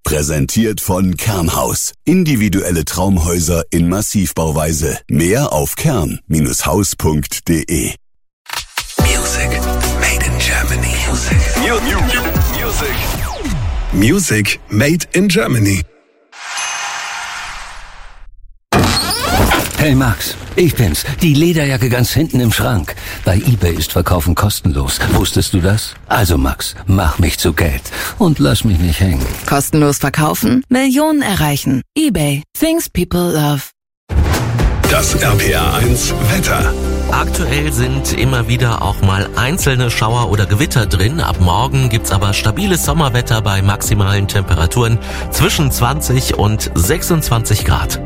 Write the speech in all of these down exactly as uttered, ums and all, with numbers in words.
Präsentiert von Kernhaus. Individuelle Traumhäuser in Massivbauweise. Mehr auf kern Bindestrich haus punkt de. Music made in Germany. Music. Music. Music made in Germany. Hey Max, ich bin's, die Lederjacke ganz hinten im Schrank. Bei eBay ist Verkaufen kostenlos. Wusstest du das? Also Max, mach mich zu Geld und lass mich nicht hängen. Kostenlos verkaufen? Millionen erreichen. eBay. Things people love. Das R P R eins Wetter. Aktuell sind immer wieder auch mal einzelne Schauer oder Gewitter drin. Ab morgen gibt's aber stabiles Sommerwetter bei maximalen Temperaturen zwischen zwanzig und sechsundzwanzig Grad.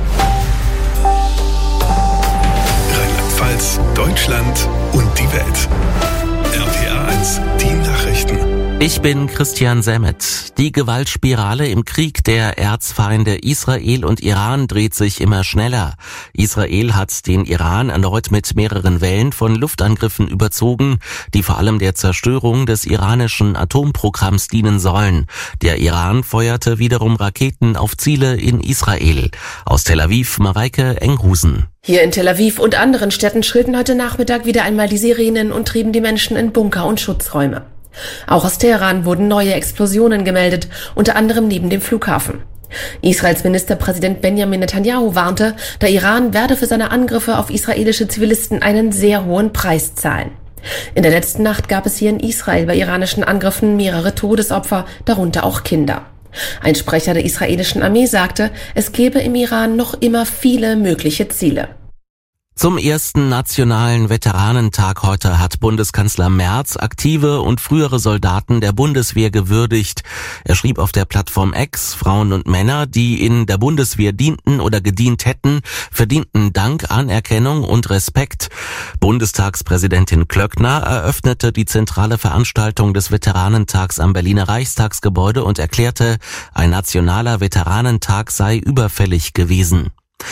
Rheinland-Pfalz, Deutschland und die Welt. R P R eins, die Nachrichten. Ich bin Christian Semmet. Die Gewaltspirale im Krieg der Erzfeinde Israel und Iran dreht sich immer schneller. Israel hat den Iran erneut mit mehreren Wellen von Luftangriffen überzogen, die vor allem der Zerstörung des iranischen Atomprogramms dienen sollen. Der Iran feuerte wiederum Raketen auf Ziele in Israel. Aus Tel Aviv, Mareike Enghusen. Hier in Tel Aviv und anderen Städten schrillten heute Nachmittag wieder einmal die Sirenen und trieben die Menschen in Bunker und Schutzräume. Auch aus Teheran wurden neue Explosionen gemeldet, unter anderem neben dem Flughafen. Israels Ministerpräsident Benjamin Netanyahu warnte, der Iran werde für seine Angriffe auf israelische Zivilisten einen sehr hohen Preis zahlen. In der letzten Nacht gab es hier in Israel bei iranischen Angriffen mehrere Todesopfer, darunter auch Kinder. Ein Sprecher der israelischen Armee sagte, es gebe im Iran noch immer viele mögliche Ziele. Zum ersten nationalen Veteranentag heute hat Bundeskanzler Merz aktive und frühere Soldaten der Bundeswehr gewürdigt. Er schrieb auf der Plattform X, Frauen und Männer, die in der Bundeswehr dienten oder gedient hätten, verdienten Dank, Anerkennung und Respekt. Bundestagspräsidentin Klöckner eröffnete die zentrale Veranstaltung des Veteranentags am Berliner Reichstagsgebäude und erklärte, ein nationaler Veteranentag sei überfällig gewesen.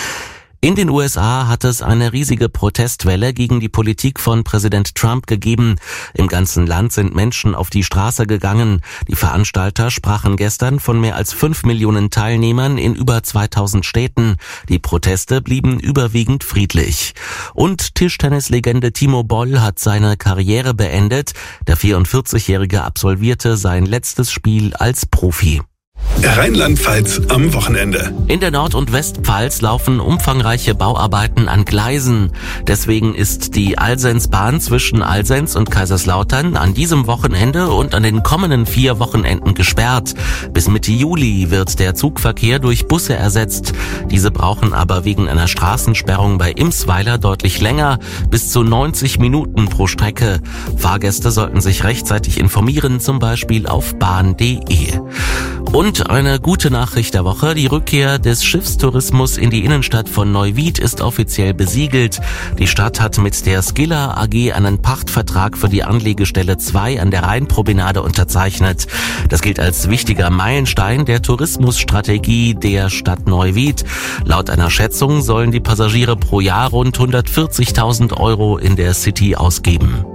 In den U S A hat es eine riesige Protestwelle gegen die Politik von Präsident Trump gegeben. Im ganzen Land sind Menschen auf die Straße gegangen. Die Veranstalter sprachen gestern von mehr als fünf Millionen Teilnehmern in über zweitausend Städten. Die Proteste blieben überwiegend friedlich. Und Tischtennislegende Timo Boll hat seine Karriere beendet. Der vierundvierzigjährige absolvierte sein letztes Spiel als Profi. Rheinland-Pfalz am Wochenende. In der Nord- und Westpfalz laufen umfangreiche Bauarbeiten an Gleisen. Deswegen ist die Alsensbahn zwischen Alsens und Kaiserslautern an diesem Wochenende und an den kommenden vier Wochenenden gesperrt. Bis Mitte Juli wird der Zugverkehr durch Busse ersetzt. Diese brauchen aber wegen einer Straßensperrung bei Imsweiler deutlich länger, bis zu neunzig Minuten pro Strecke. Fahrgäste sollten sich rechtzeitig informieren, zum Beispiel auf bahn punkt de. Und eine gute Nachricht der Woche, die Rückkehr des Schiffstourismus in die Innenstadt von Neuwied ist offiziell besiegelt. Die Stadt hat mit der Skilla A G einen Pachtvertrag für die Anlegestelle zwei an der Rheinpromenade unterzeichnet. Das gilt als wichtiger Meilenstein der Tourismusstrategie der Stadt Neuwied. Laut einer Schätzung sollen die Passagiere pro Jahr rund hundertvierzigtausend Euro in der City ausgeben.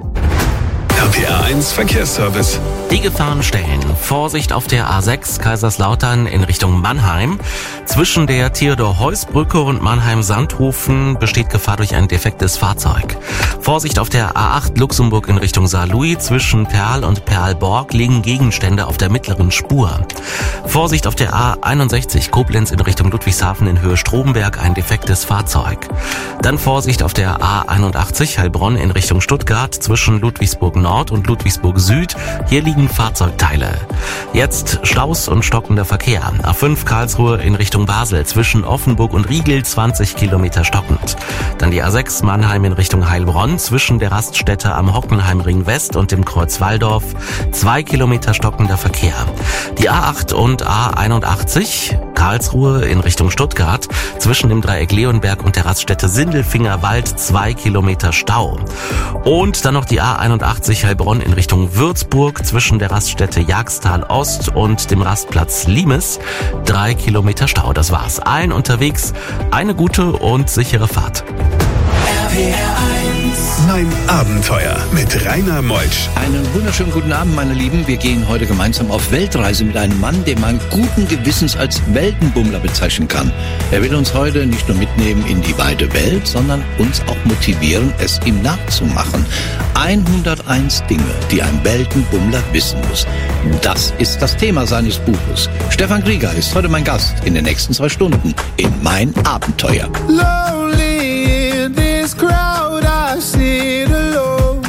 R P R eins Verkehrsservice. Die Gefahrenstellen. Vorsicht auf der A sechs Kaiserslautern in Richtung Mannheim. Zwischen der Theodor-Heuss-Brücke und Mannheim-Sandhofen besteht Gefahr durch ein defektes Fahrzeug. Vorsicht auf der A acht Luxemburg in Richtung Saarlouis. Zwischen Perl und Perlborg liegen Gegenstände auf der mittleren Spur. Vorsicht auf der A einundsechzig Koblenz in Richtung Ludwigshafen in Höhe Stromberg, ein defektes Fahrzeug. Dann Vorsicht auf der A einundachtzig Heilbronn in Richtung Stuttgart zwischen Ludwigsburg Nord und Ludwigsburg Süd. Hier liegen Fahrzeugteile. Jetzt Staus und stockender Verkehr. A fünf Karlsruhe in Richtung Basel zwischen Offenburg und Riegel zwanzig Kilometer stockend. Dann die A sechs Mannheim in Richtung Heilbronn zwischen der Raststätte am Hockenheimring West und dem Kreuz Walldorf zwei Kilometer stockender Verkehr. Die A acht und A einundachtzig Karlsruhe in Richtung Stuttgart zwischen dem Dreieck Leonberg und der Raststätte Sindelfingerwald zwei Kilometer Stau. Und dann noch die A einundachtzig Heilbronn in Richtung Würzburg zwischen der Raststätte Jagstal Ost und dem Rastplatz Limes drei Kilometer Stau. Das war's. Allen unterwegs eine gute und sichere Fahrt. R P R eins Mein Abenteuer mit Rainer Meutsch. Einen wunderschönen guten Abend, meine Lieben. Wir gehen heute gemeinsam auf Weltreise mit einem Mann, den man guten Gewissens als Weltenbummler bezeichnen kann. Er will uns heute nicht nur mitnehmen in die weite Welt, sondern uns auch motivieren, es ihm nachzumachen. hunderteins Dinge, die ein Weltenbummler wissen muss. Das ist das Thema seines Buches. Stefan Krieger ist heute mein Gast in den nächsten zwei Stunden in Mein Abenteuer. Lonely in this crowd, I sit alone.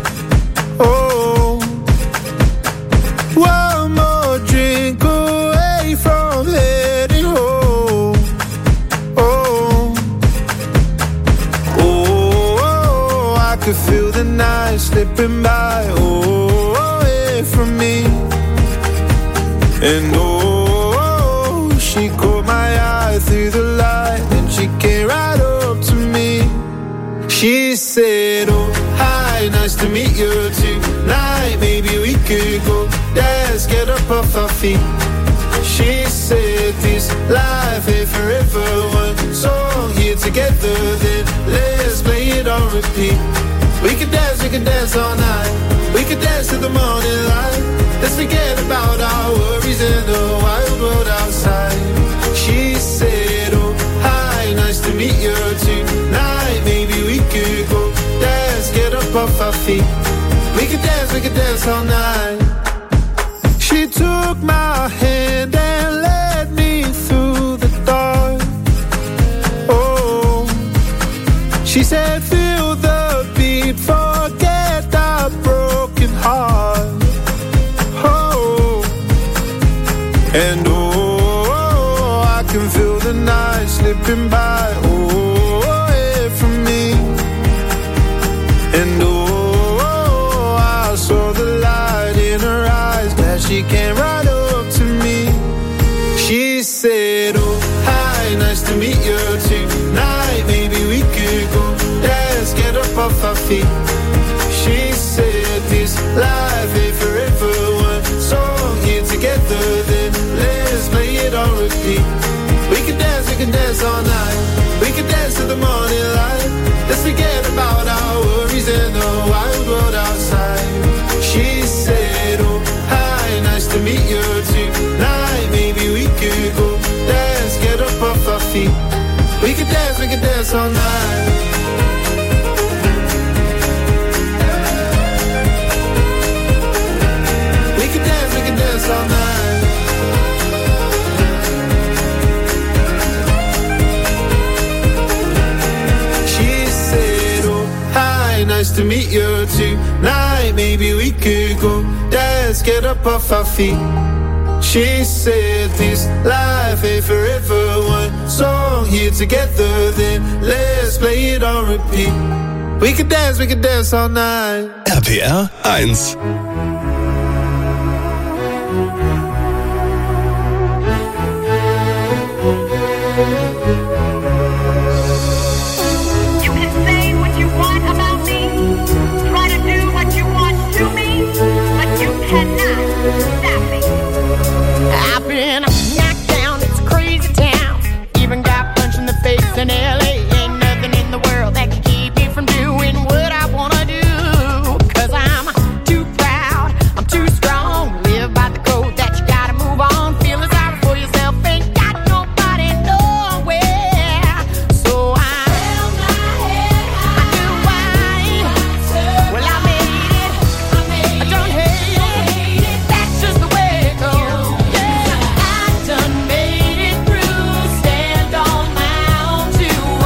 Oh, one more drink away from heading home. Oh, oh, oh, I could feel the night slipping by. Oh, away from me. And oh, she caught my eye through the light, and she came right up to me. She said, oh, hi, nice to meet you tonight. Maybe we could go dance, get up off our feet. She said, this life ain't forever. One song here together, then let's play it on repeat. We could dance, we could dance all night. We could dance to the morning light. Let's forget about our worries in the wild world outside. She said, oh, hi, nice to meet you tonight. Maybe we could go dance, get up off our feet. We could dance, we could dance all night. She took my hand and led me through the dark. Oh, she said, feel the beat, forget our broken heart. Oh, and oh, I can feel the night slipping by. Oh, away from me. And oh, I saw the light in her eyes as she came right up to me. She said, oh, hi, nice to meet you tonight. Maybe we could go dance, get up off our feet. She said, this life ain't forever. One song here together, then let's play it on repeat. We can dance, we can dance all night. We can dance to the morning light. Let's forget about our worries in the wild world outside. She said, oh, hi, nice to meet you tonight. Maybe we could go dance, get up off our feet. We can dance, we can dance all night. We can dance, we can dance all night. Nice to meet you tonight. Maybe we could go dance, get up off our feet. She said, this life ain't forever. One song here together, then let's play it on repeat. We could dance, we could dance all night. R P R eins. I've been knocked down, it's a crazy town. Even got punched in the face in L A. Ain't nothing in the world that can keep me from doing what I wanna do. Cause I'm too proud, I'm too strong. Live by the code that you gotta move on. Feeling sorry for yourself, ain't got nobody nowhere. So I held my head high. I knew why. Well, I made it, I don't hate it. That's just the way it goes. Yeah, I done made it through. Stand on my own two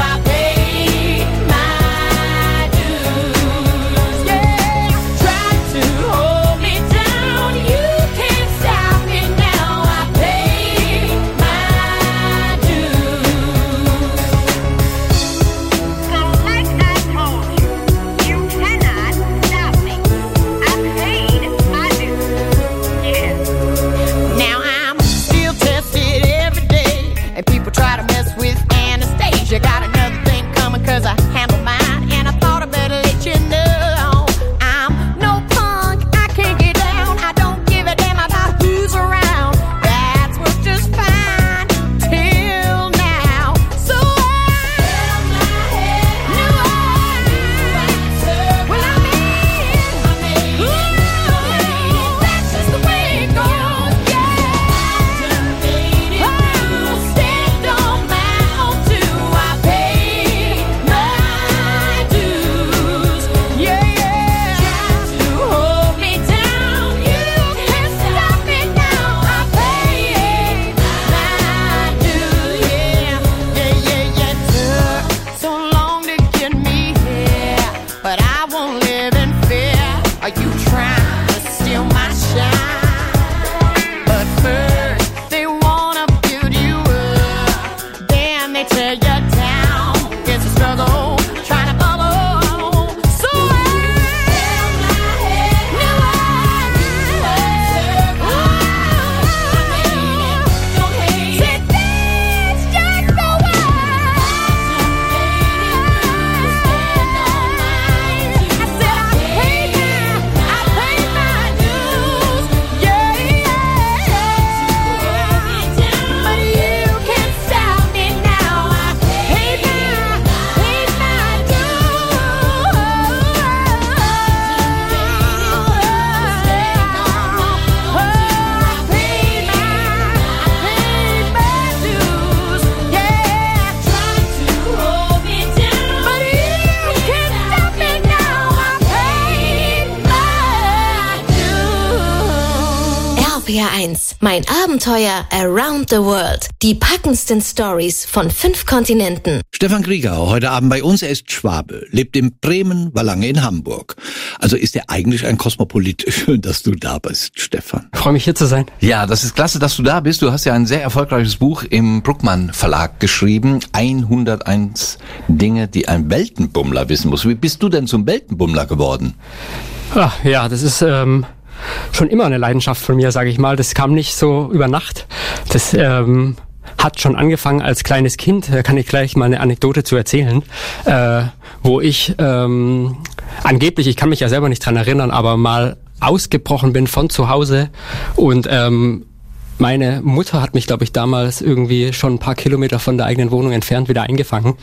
eins. Mein Abenteuer around the world. Die packendsten Stories von fünf Kontinenten. Stefan Kriegau, heute Abend bei uns. Er ist Schwabe, lebt in Bremen, war lange in Hamburg. Also ist er eigentlich ein Kosmopolit. Schön, dass du da bist, Stefan. Ich freue mich, hier zu sein. Ja, das ist klasse, dass du da bist. Du hast ja ein sehr erfolgreiches Buch im Bruckmann Verlag geschrieben. hunderteins Dinge, die ein Weltenbummler wissen muss. Wie bist du denn zum Weltenbummler geworden? Ach, ja, das ist ähm, schon immer eine Leidenschaft von mir, sage ich mal. Das kam nicht so über Nacht. Das ähm, hat schon angefangen als kleines Kind. Da kann ich gleich mal eine Anekdote zu erzählen, äh, wo ich ähm, angeblich, ich kann mich ja selber nicht dran erinnern, aber mal ausgebrochen bin von zu Hause und ähm, meine Mutter hat mich, glaube ich, damals irgendwie schon ein paar Kilometer von der eigenen Wohnung entfernt wieder eingefangen.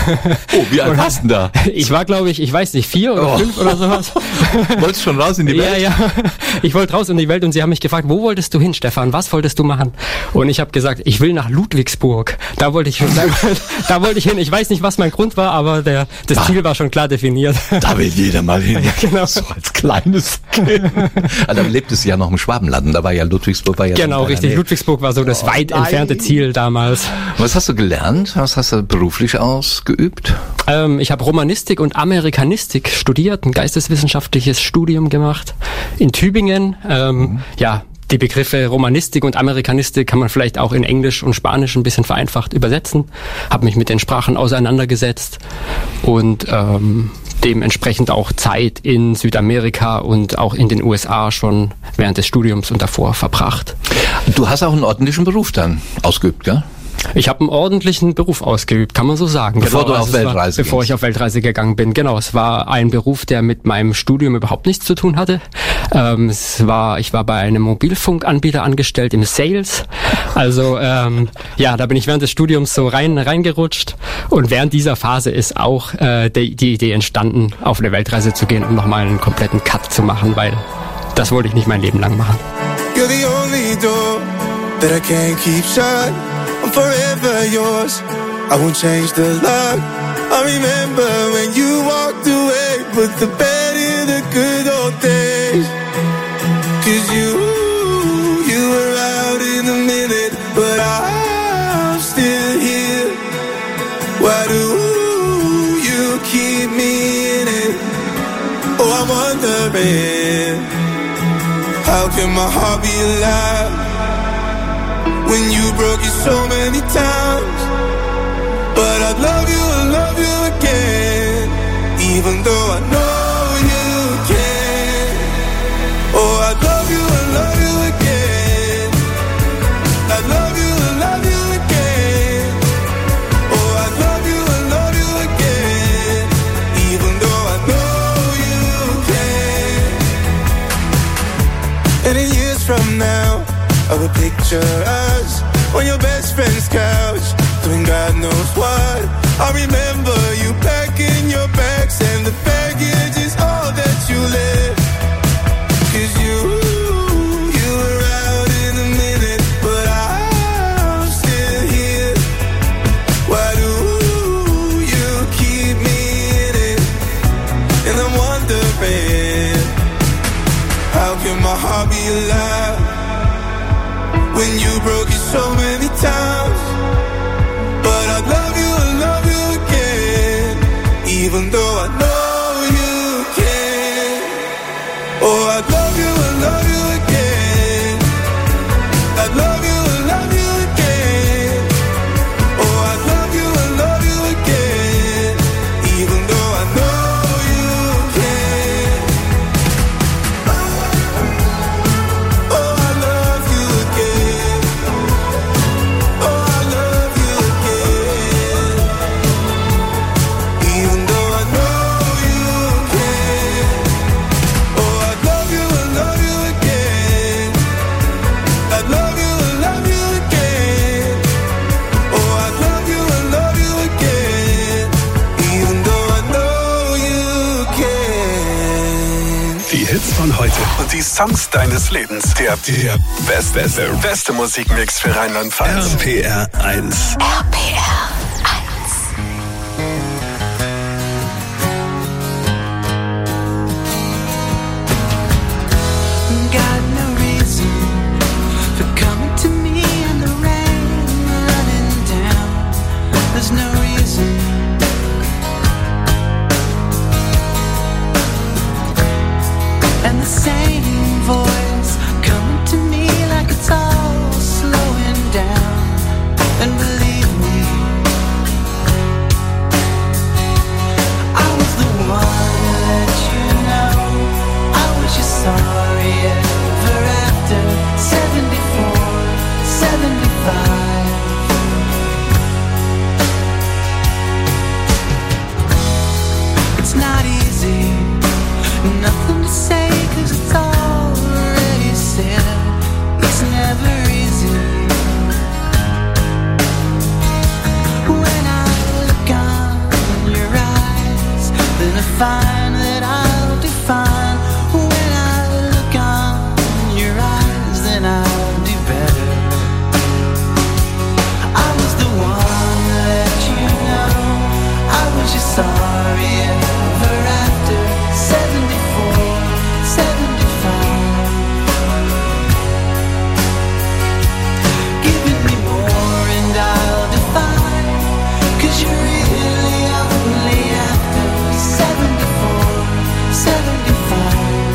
Oh, wie alt warst du da? Ich war, glaube ich, ich weiß nicht, vier oder oh. fünf oder sowas. Wolltest schon raus in die Welt? Ja, ja. Ich wollte raus in die Welt und sie haben mich gefragt, wo wolltest du hin, Stefan? Was wolltest du machen? Und ich habe gesagt, ich will nach Ludwigsburg. Da wollte ich, da, da wollte ich hin. Ich weiß nicht, was mein Grund war, aber der, das ah, Ziel war schon klar definiert. Da will jeder mal hin. Ja, genau. So als kleines Kind. Also, da lebtest du ja noch im Schwabenland. Da war ja Ludwigsburg. War ja genau, richtig. Ludwigsburg war so das oh, weit nein. entfernte Ziel damals. Was hast du gelernt? Was hast du beruflich ausgeübt? Ähm, ich habe Romanistik und Amerikanistik studiert, ein geisteswissenschaftliches Studium gemacht in Tübingen. Ähm, mhm. Ja, die Begriffe Romanistik und Amerikanistik kann man vielleicht auch in Englisch und Spanisch ein bisschen vereinfacht übersetzen. Habe mich mit den Sprachen auseinandergesetzt und ähm, dementsprechend auch Zeit in Südamerika und auch in den U S A schon während des Studiums und davor verbracht. Du hast auch einen ordentlichen Beruf dann ausgeübt, gell? Ich habe einen ordentlichen Beruf ausgeübt, kann man so sagen. Bevor genau, du auf also Weltreise war, Bevor ich auf Weltreise gegangen bin, genau. Es war ein Beruf, der mit meinem Studium überhaupt nichts zu tun hatte. Ähm, es war, ich war bei einem Mobilfunkanbieter angestellt im Sales. Also ähm, ja, da bin ich während des Studiums so rein reingerutscht. Und während dieser Phase ist auch äh, die, die Idee entstanden, auf eine Weltreise zu gehen und nochmal einen kompletten Cut zu machen, weil das wollte ich nicht mein Leben lang machen. You're the only door that I can't keep shut. I'm forever yours, I won't change the lock. I remember when you walked away, put the bed in the good old days. Cause you, you were out in a minute, but I'm still here. Why do you keep me in it? Oh, I'm wondering, how can my heart be alive when you broke it so many times? But I'd love you and love you again, even though I know you can. Oh, I'd love you and love you again. I'd love you and love you again. Oh, I'd love you and love you again, even though I know you can. And in years from now, I will picture us on your best friend's couch, doing God knows what. I remember you packing your bags, and the baggage is all that you left. Cause you, you were out in a minute, but I'm still here. Why do you keep me in it? And I'm wondering, how can my heart be alive when you broke it so many times? But I'd love you and love you again, even though I know you can. Oh, I'd love you and love you again. I'd love you and love you again. Oh, I'd love you and love you again, even though I know you can. Oh, I love you again. Oh, I love you again, even though I know you can. Oh, I'd love you and love you again. I'd love you and love you again. Oh, I'd love you and love you again, even though I know you can. Die Hits von heute und die Songs deines Lebens. Der, der beste, beste, beste Musikmix für Rheinland-Pfalz. R P R eins. R P R Got no reason for there's no reason. And the same voice coming to me like it's all slowing down. And believe me, I was the one who let you know I was just sorry ever after seventy-four, seventy-five. It's not easy, nothing to say 'cause it's already said. It's never easy. When I look on your eyes, then I find that I'll do fine. When I look on your eyes, then I'll do better. I was the one that let you know I was just sorry ever after seventy-four, seventy-five. Giving me more and I'll define, 'cause you're really only after seventy-four, seventy-five.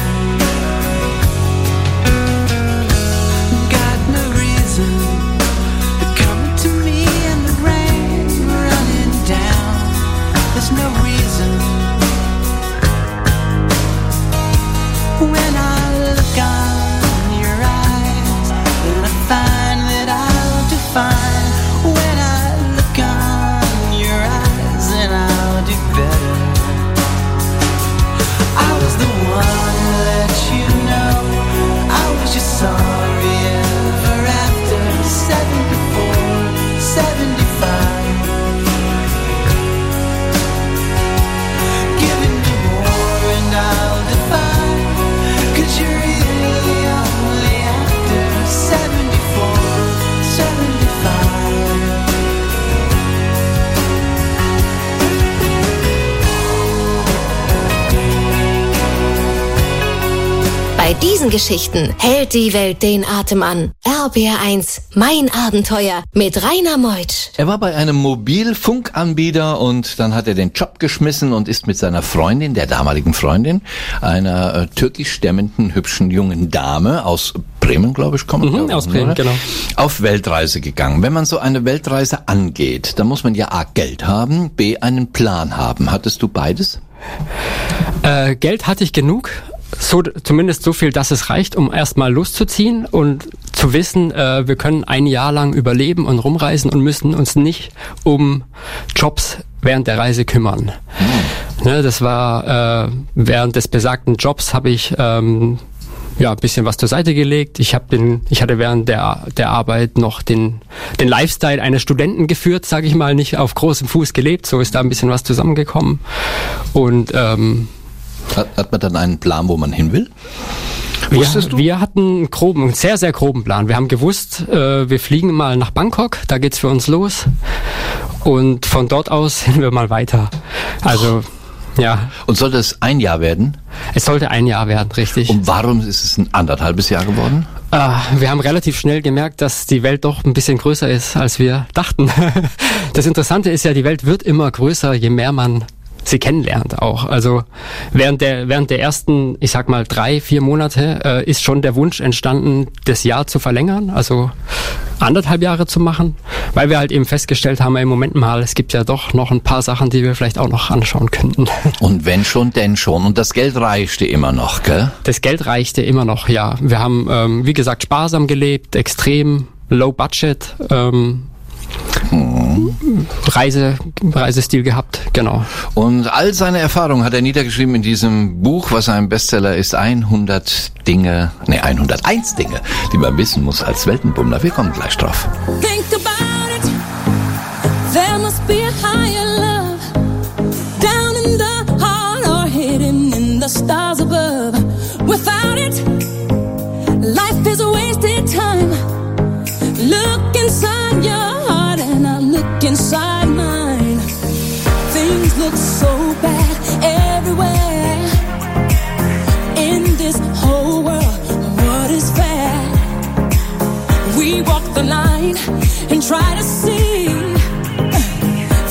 Got no reason, coming to me and the rain running down. There's no reason. When I look on your eyes, then I find that I'll do fine. When I look on your eyes, then I'll do better. I was the one who let you know I was just sorry ever after seventy-four, seventy-five. Giving me more and I'll define, 'cause you're really only after seventy-four, seventy-five. Bei diesen Geschichten hält die Welt den Atem an. R B R eins, mein Abenteuer mit Rainer Meutsch. Er war bei einem Mobilfunkanbieter und dann hat er den Job geschmissen und ist mit seiner Freundin, der damaligen Freundin, einer äh, türkischstämmigen, hübschen jungen Dame aus Bremen, glaube ich, kommt. Mhm, aus Bremen, genau. Auf Weltreise gegangen. Wenn man so eine Weltreise angeht, dann muss man ja A, Geld haben, B, einen Plan haben. Hattest du beides? Äh, Geld hatte ich genug. So, zumindest so viel, dass es reicht, um erstmal loszuziehen und zu wissen, äh, wir können ein Jahr lang überleben und rumreisen und müssen uns nicht um Jobs während der Reise kümmern. Mhm. Ne, das war äh, während des besagten Jobs habe ich ähm, ja ein bisschen was zur Seite gelegt. Ich habe den, ich hatte während der der Arbeit noch den den Lifestyle eines Studenten geführt, sage ich mal, nicht auf großem Fuß gelebt. So ist da ein bisschen was zusammengekommen und ähm, Hat, hat man dann einen Plan, wo man hin will? Wir, wir hatten einen groben, einen sehr, sehr groben Plan. Wir haben gewusst, äh, wir fliegen mal nach Bangkok, da geht's für uns los. Und von dort aus sind wir mal weiter. Also, ja. Und sollte es ein Jahr werden? Es sollte ein Jahr werden, richtig. Und warum ist es ein anderthalbes Jahr geworden? Äh, wir haben relativ schnell gemerkt, dass die Welt doch ein bisschen größer ist, als wir dachten. Das Interessante ist ja, die Welt wird immer größer, je mehr man sie kennenlernt auch. Also während der während der ersten, ich sag mal drei, vier Monate äh, ist schon der Wunsch entstanden, das Jahr zu verlängern, also anderthalb Jahre zu machen, weil wir halt eben festgestellt haben, im Moment mal, es gibt ja doch noch ein paar Sachen, die wir vielleicht auch noch anschauen könnten. Und wenn schon, denn schon. Und das Geld reichte immer noch, gell? Das Geld reichte immer noch, ja. Wir haben, ähm, wie gesagt, sparsam gelebt, extrem low budget, ähm, Hm. Reise, Reisestil gehabt, genau. Und all seine Erfahrungen hat er niedergeschrieben in diesem Buch, was ein Bestseller ist, hundert Dinge, nee, hunderteins Dinge, die man wissen muss als Weltenbummler. Wir kommen gleich drauf. Think about it. There must be a higher love down in the heart or hidden in the stars above. Without it, life is a wasted time. Look inside your heart and I look inside mine. Things look so bad everywhere in this whole world. What is fair? We walk the line and try to see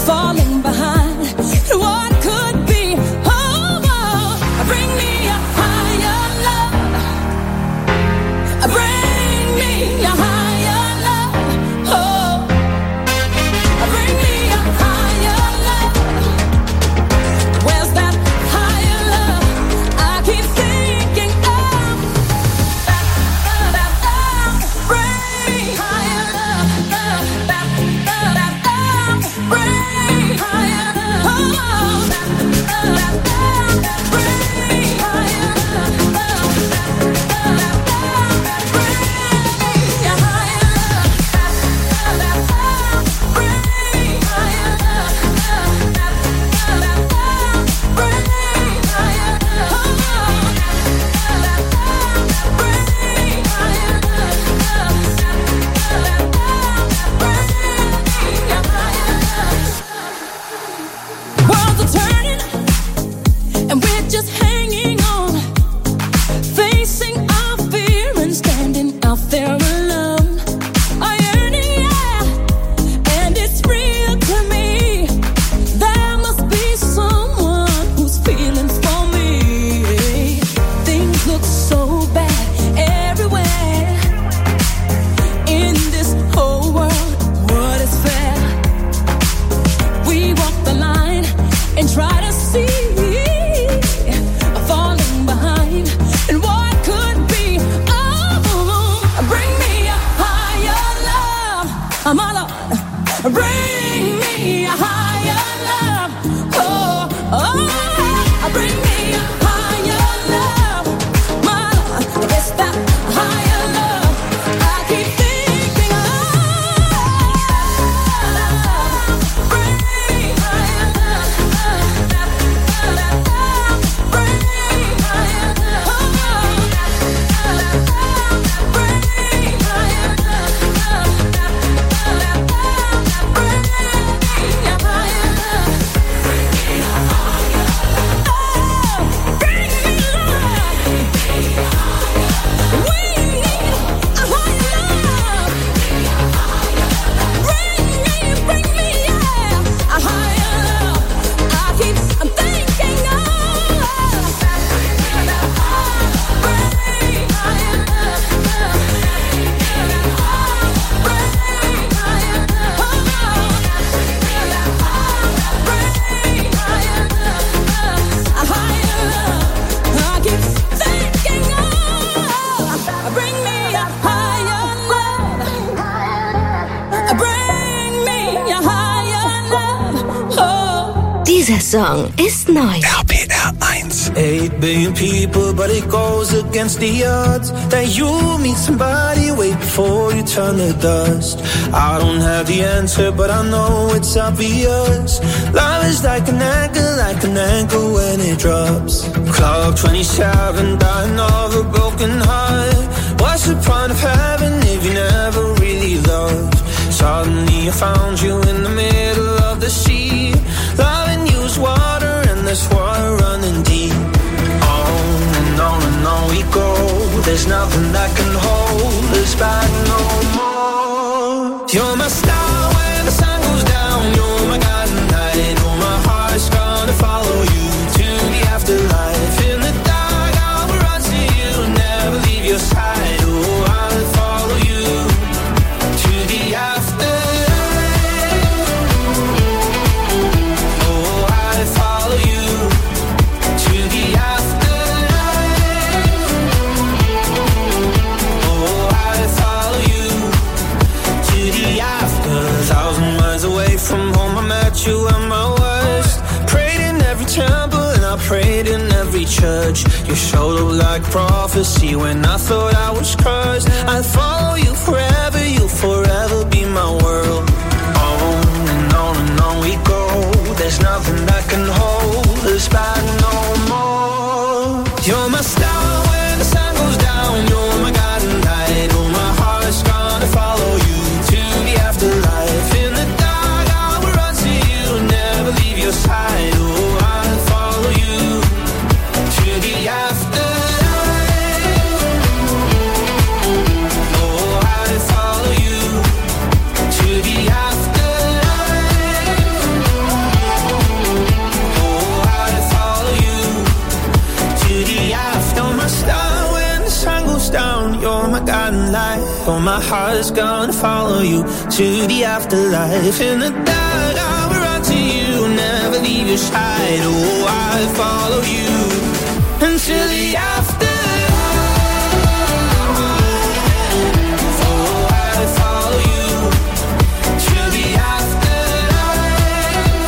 my Lord, bring me a higher love. Oh, oh, bring me a higher love. My Lord, it's that higher love I keep thinking of. Bring me higher love. Bring me higher love. Bring me higher love. Dieser Song ist neu. R P R eins. Eight billion people, but it goes against the odds that you meet somebody way before you turn to dust. I don't have the answer, but I know it's obvious. Love is like an anchor, like an anchor when it drops. Clock twenty-seven, dying of a broken heart. What's the point of heaven if you never really loved? Suddenly I found you in the middle of the sea. Loving you is water and there's water running deep. On and on and on we go. There's nothing that can hold us back no more. You're my star when the sun goes down. You're my guiding light. Oh, my heart's gonna follow you to the afterlife. In the dark I'll run to you, never leave your side. Oh, I'll follow you to the afterlife. From home I met you at my worst. Prayed in every temple and I prayed in every church. You showed up like prophecy when I thought I was cursed. I'll follow you forever, you'll forever be my world. On and on and on we go. There's nothing that can hold us back no more. You're my star when the sun goes down. You're my guiding light. Oh, my heart's gonna follow you to the afterlife. In the your side, oh, I'll follow you to the afterlife. Oh, I'll follow you to the afterlife. Oh, I'll follow you to the after. You're my star when the sun goes down. You're my guiding light. Oh, my heart's gonna follow you to the afterlife. In the dark, I'll run to you, never leave your side. Oh, I'll follow you until the afterlife. Oh, I'll follow you to the afterlife.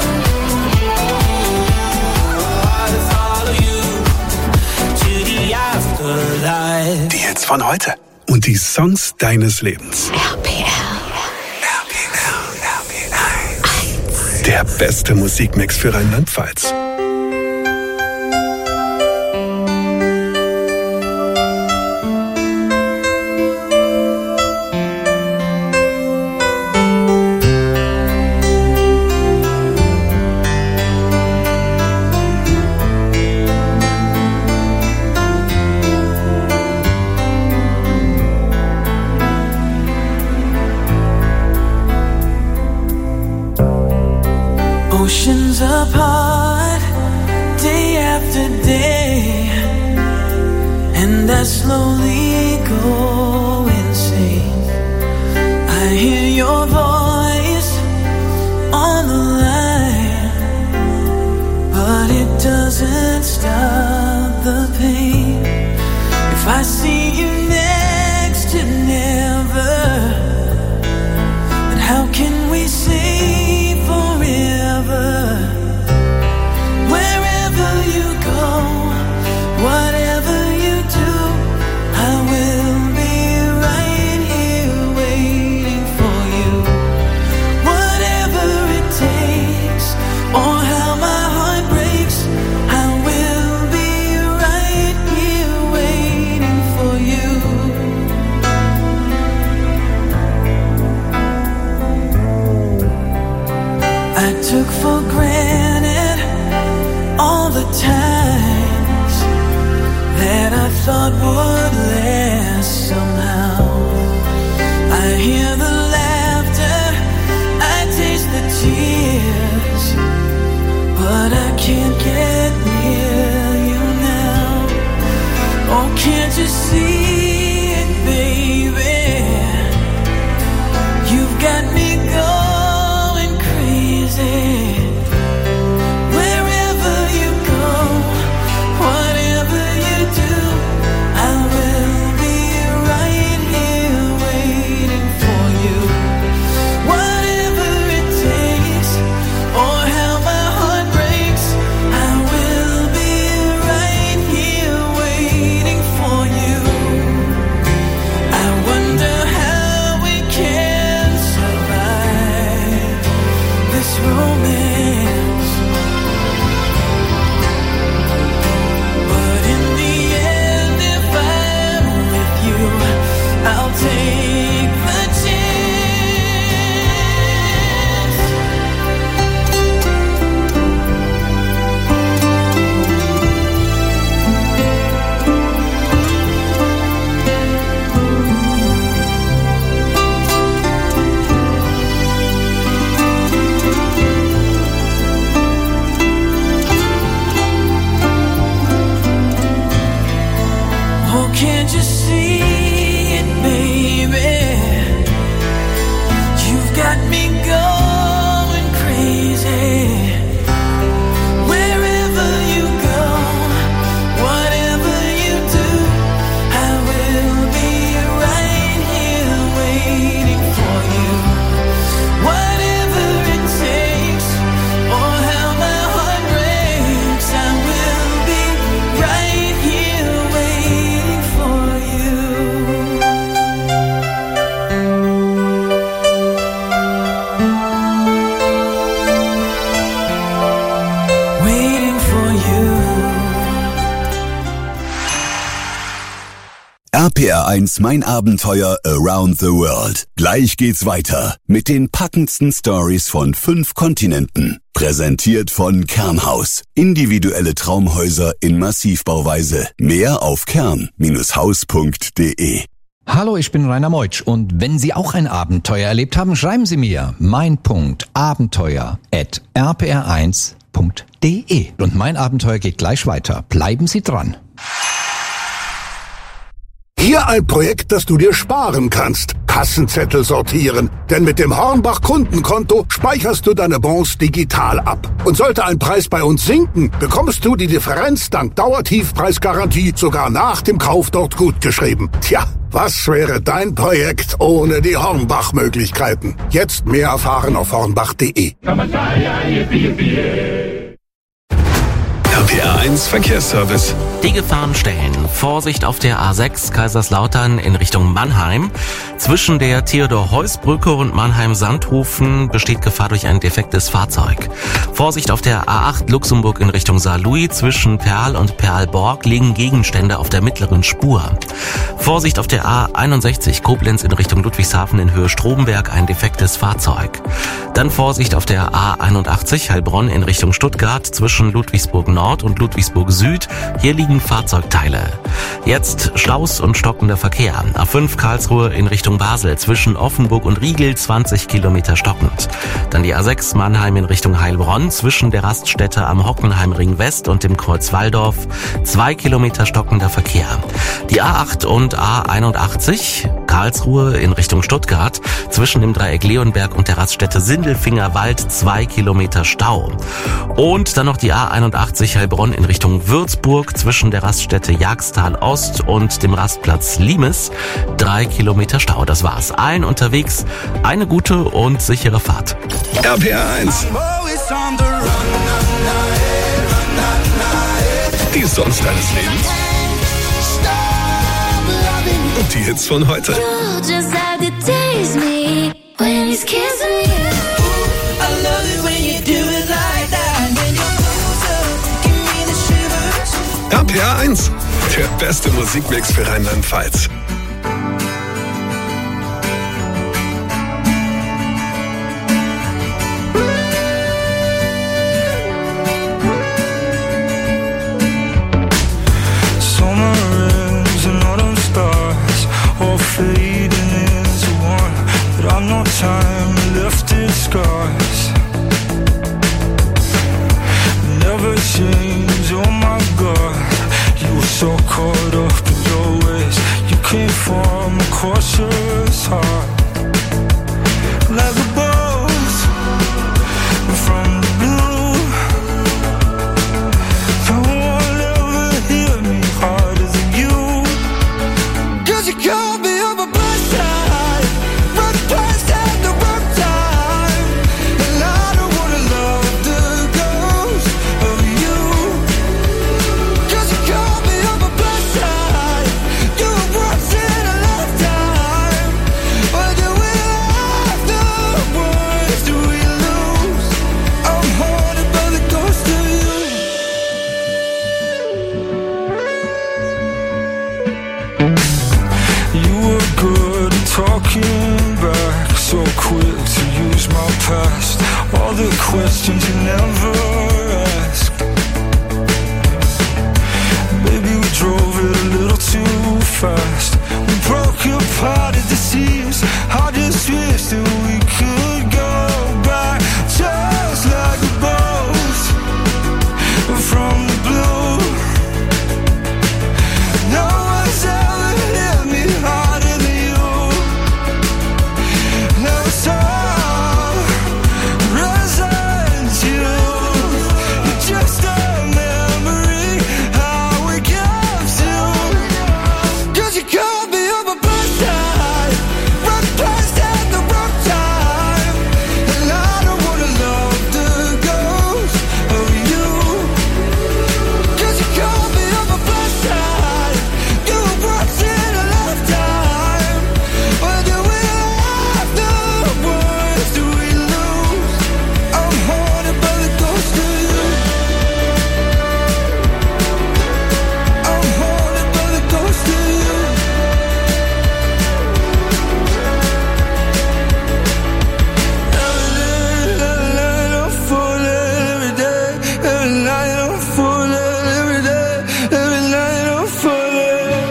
Oh, I'll follow you to the afterlife. Die Hits von heute und die Songs deines Lebens. R P R. Der beste Musikmix für Rheinland-Pfalz. Oceans apart, day after day, and I slowly go insane. I hear your voice on the line, but it doesn't stop the pain. If I see you next to never, then How can we say forever? Wherever you go, whatever you do, I will be right here waiting for you. Whatever it takes, or how my heart breaks, I will be right here waiting for you. I took for granted all the times that I thought would last somehow. I hear the laughter, I taste the tears, but I can't get near you now. Oh, can't you see it, baby? You've got me going crazy. Wherever you go, whatever you do, I will be right here waiting for you. Whatever it takes, or how my heart breaks, I will be right here waiting for you. I wonder how we can survive this romance. But in the end, if I'm with you, I'll take the chance. Oh, can't you see it, baby? You've got me going crazy. Wherever you go, whatever you do, I will be right here waiting for you. Whatever it takes, or how my heart breaks, I will be right here waiting for you. Waiting for you. R P R eins Mein Abenteuer Around the World. Gleich geht's weiter mit den packendsten Stories von fünf Kontinenten. Präsentiert von Kernhaus. Individuelle Traumhäuser in Massivbauweise. Mehr auf kern Bindestrich haus punkt de. Hallo, ich bin Rainer Meutsch und wenn Sie auch ein Abenteuer erlebt haben, schreiben Sie mir mein.abenteuer at r p r eins punkt de. Und mein Abenteuer geht gleich weiter. Bleiben Sie dran. Hier ein Projekt, das du dir sparen kannst. Kassenzettel sortieren. Denn mit dem Hornbach Kundenkonto speicherst du deine Bons digital ab. Und sollte ein Preis bei uns sinken, bekommst du die Differenz dank Dauertiefpreisgarantie sogar nach dem Kauf dort gutgeschrieben. Tja, was wäre dein Projekt ohne die Hornbach-Möglichkeiten? Jetzt mehr erfahren auf hornbach punkt de. R P R eins Verkehrsservice. Die Gefahren stellen. Vorsicht auf der A sechs Kaiserslautern in Richtung Mannheim. Zwischen der Theodor-Heuss-Brücke und Mannheim-Sandhofen besteht Gefahr durch ein defektes Fahrzeug. Vorsicht auf der A acht Luxemburg in Richtung Saarlouis. Zwischen Perl und Perlborg liegen Gegenstände auf der mittleren Spur. Vorsicht auf der A einundsechzig Koblenz in Richtung Ludwigshafen in Höhe Stromberg, ein defektes Fahrzeug. Dann Vorsicht auf der A einundachtzig Heilbronn in Richtung Stuttgart zwischen Ludwigsburg Nord und Ludwigsburg Süd. Hier liegen Fahrzeugteile. Jetzt Staus und stockender Verkehr. A fünf Karlsruhe in Richtung Basel zwischen Offenburg und Riegel zwanzig Kilometer stockend. Dann die A sechs Mannheim in Richtung Heilbronn zwischen der Raststätte am Hockenheimring West und dem Kreuz Walldorf zwei Kilometer stockender Verkehr. Die A acht und A einundachtzig Karlsruhe in Richtung Stuttgart. Zwischen dem Dreieck Leonberg und der Raststätte Sindelfingerwald zwei Kilometer Stau. Und dann noch die A einundachtzig Heilbronn in Richtung Würzburg zwischen der Raststätte Jagstal Ost und dem Rastplatz Limes. Drei Kilometer Stau. Das war's. Allen unterwegs eine gute und sichere Fahrt. R P R eins. Die Songs deines Lebens. Und die Hits von heute. R P R eins. Der beste Musikmix für Rheinland-Pfalz. Time left its scars. Never change, oh my God. You were so caught up in your ways. You came from a cautious heart. Like a bolt from the blue. No one ever hit me harder than you. 'Cause you called me up a blind side. Rock past talking back, so quick to use my past. All the questions you never asked. Maybe we drove it a little too fast. We broke apart at the seams. I just wish that we could go back, just like a bolt from the blue. No one's ever hit me harder than you. Just a memory, how we got to. 'Cause you called me up a blind side. Rock past at the wrong time. And I don't wanna love the ghost of you. 'Cause you called me up a blind side. You were once in a lifetime. But do we have the words do we lose? I'm haunted by the ghost of you. I'm haunted by the ghost of you. Every day, every night I'm falling. Every day, every night I'm falling. Every day, every night I'm falling.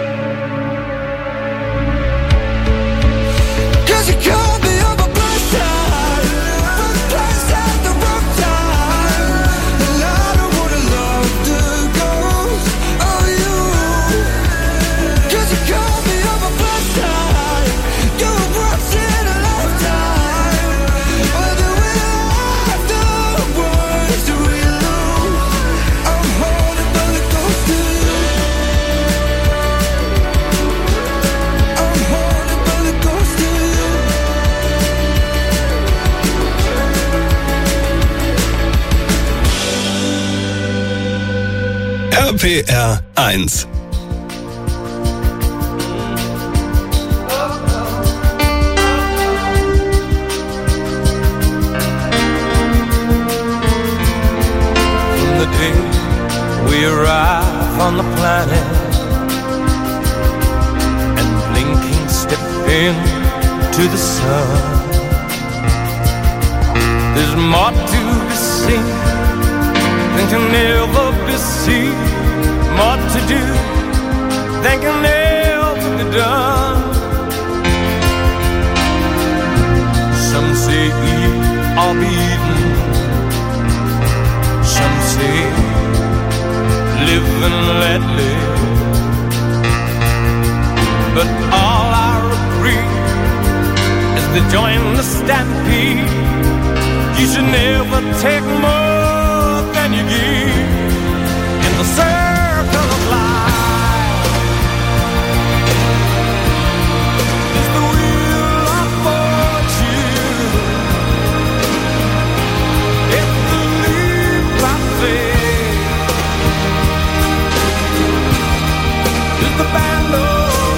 'Cause you called me up a blind side. Rock past at the wrong time. And I don't wanna love the ghost of you. 'Cause you called me up a blind side. You were once in a lifetime. But do we have the words do we lose? I'm haunted by the ghost of you. I'm haunted by the ghost of you. R P R eins. From the day we arrive on the planet and blinking step into the sun, there's more to be seen than can ever be seen, more to do than can ever be done. Some say eat or be eaten, some say live and let live, but all I to join the stampede. You should never take more than you give in the circle of life. It's the wheel of fortune. It's the leap of faith. It's the band of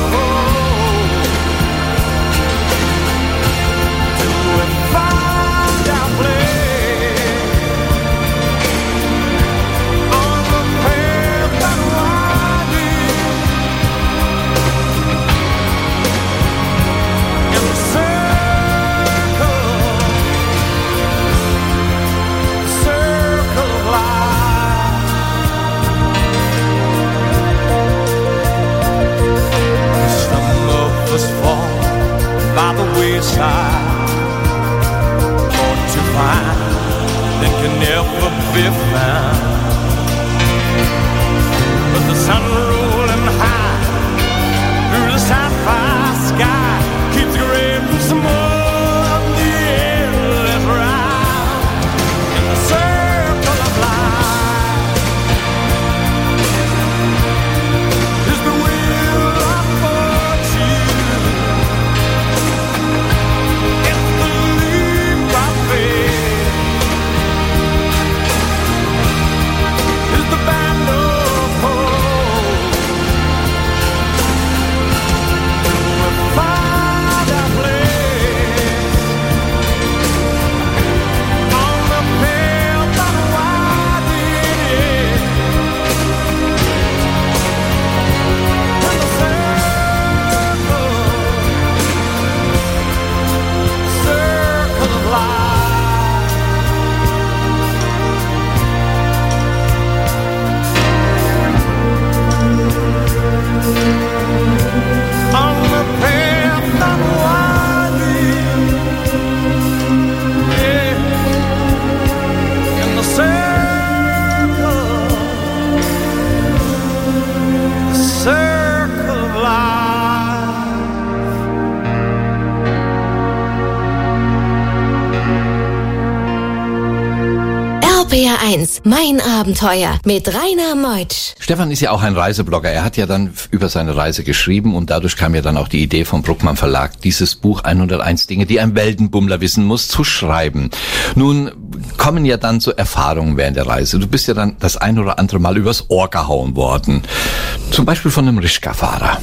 by the wayside, thought to find, then can never be found. But the sun rolling high through the sapphire sky keeps grading some more of the endless ride in the circle of life. Is the wheel of fortune. R P R eins, mein Abenteuer mit Rainer Meutsch. Stefan ist ja auch ein Reiseblogger. Er hat ja dann über seine Reise geschrieben und dadurch kam ja dann auch die Idee vom Bruckmann Verlag, dieses Buch hunderteins Dinge, die ein Weltenbummler wissen muss, zu schreiben. Nun kommen ja dann so Erfahrungen während der Reise. Du bist ja dann das ein oder andere Mal übers Ohr gehauen worden. Zum Beispiel von einem Rikscha-Fahrer.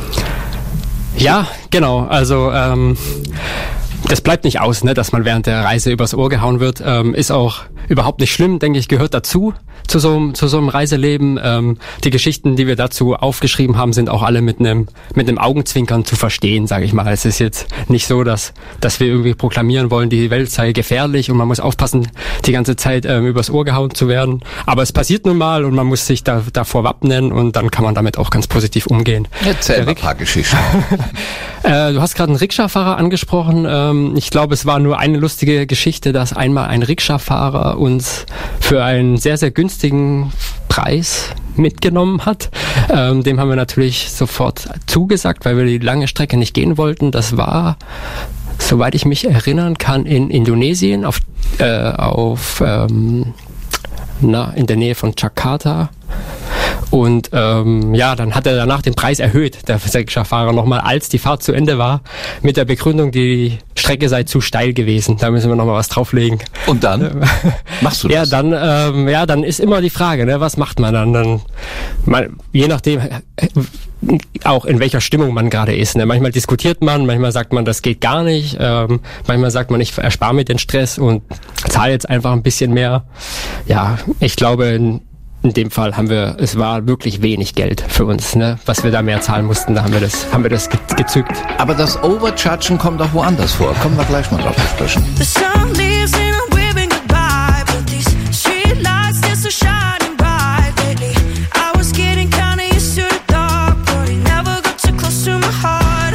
Ja, genau. Also ähm, das bleibt nicht aus, ne, dass man während der Reise übers Ohr gehauen wird. Ähm, ist auch überhaupt nicht schlimm, denke ich, gehört dazu, zu so einem, zu so einem Reiseleben. Ähm, die Geschichten, die wir dazu aufgeschrieben haben, sind auch alle mit einem mit einem Augenzwinkern zu verstehen, sage ich mal. Es ist jetzt nicht so, dass dass wir irgendwie proklamieren wollen, die Welt sei gefährlich und man muss aufpassen, die ganze Zeit ähm, übers Ohr gehauen zu werden. Aber es passiert nun mal und man muss sich da davor wappnen und dann kann man damit auch ganz positiv umgehen. Erzähl mal ein paar Geschichten. äh, du hast gerade einen Rikscha-Fahrer angesprochen. Ähm, ich glaube, es war nur eine lustige Geschichte, dass einmal ein Rikscha-Fahrer uns für einen sehr, sehr günstigen Preis mitgenommen hat. Ähm, dem haben wir natürlich sofort zugesagt, weil wir die lange Strecke nicht gehen wollten. Das war, soweit ich mich erinnern kann, in Indonesien, auf, äh, auf ähm, na, in der Nähe von Jakarta. Und ähm, ja, dann hat er danach den Preis erhöht, der Rikscha-Fahrer nochmal, als die Fahrt zu Ende war, mit der Begründung, die Strecke sei zu steil gewesen. Da müssen wir nochmal was drauflegen. Und dann? Machst du das? Ja, dann, ähm, ja, dann ist immer die Frage, ne, was macht man dann? dann mal, je nachdem, auch in welcher Stimmung man gerade ist. Ne? Manchmal diskutiert man, manchmal sagt man, das geht gar nicht. Ähm, manchmal sagt man, ich erspare mir den Stress und zahle jetzt einfach ein bisschen mehr. Ja, ich glaube, in, in dem Fall haben wir, es war wirklich wenig Geld für uns, ne? Was wir da mehr zahlen mussten, da haben wir das, haben wir das ge- gezückt. Aber das Overchargen kommt auch woanders vor. Kommen wir gleich mal drauf zu sprechen. The sun leaves and I'm waving goodbye, but these street lights, they're so shining bright lately. I was getting kinda used to the dark, but it never got too close to my heart.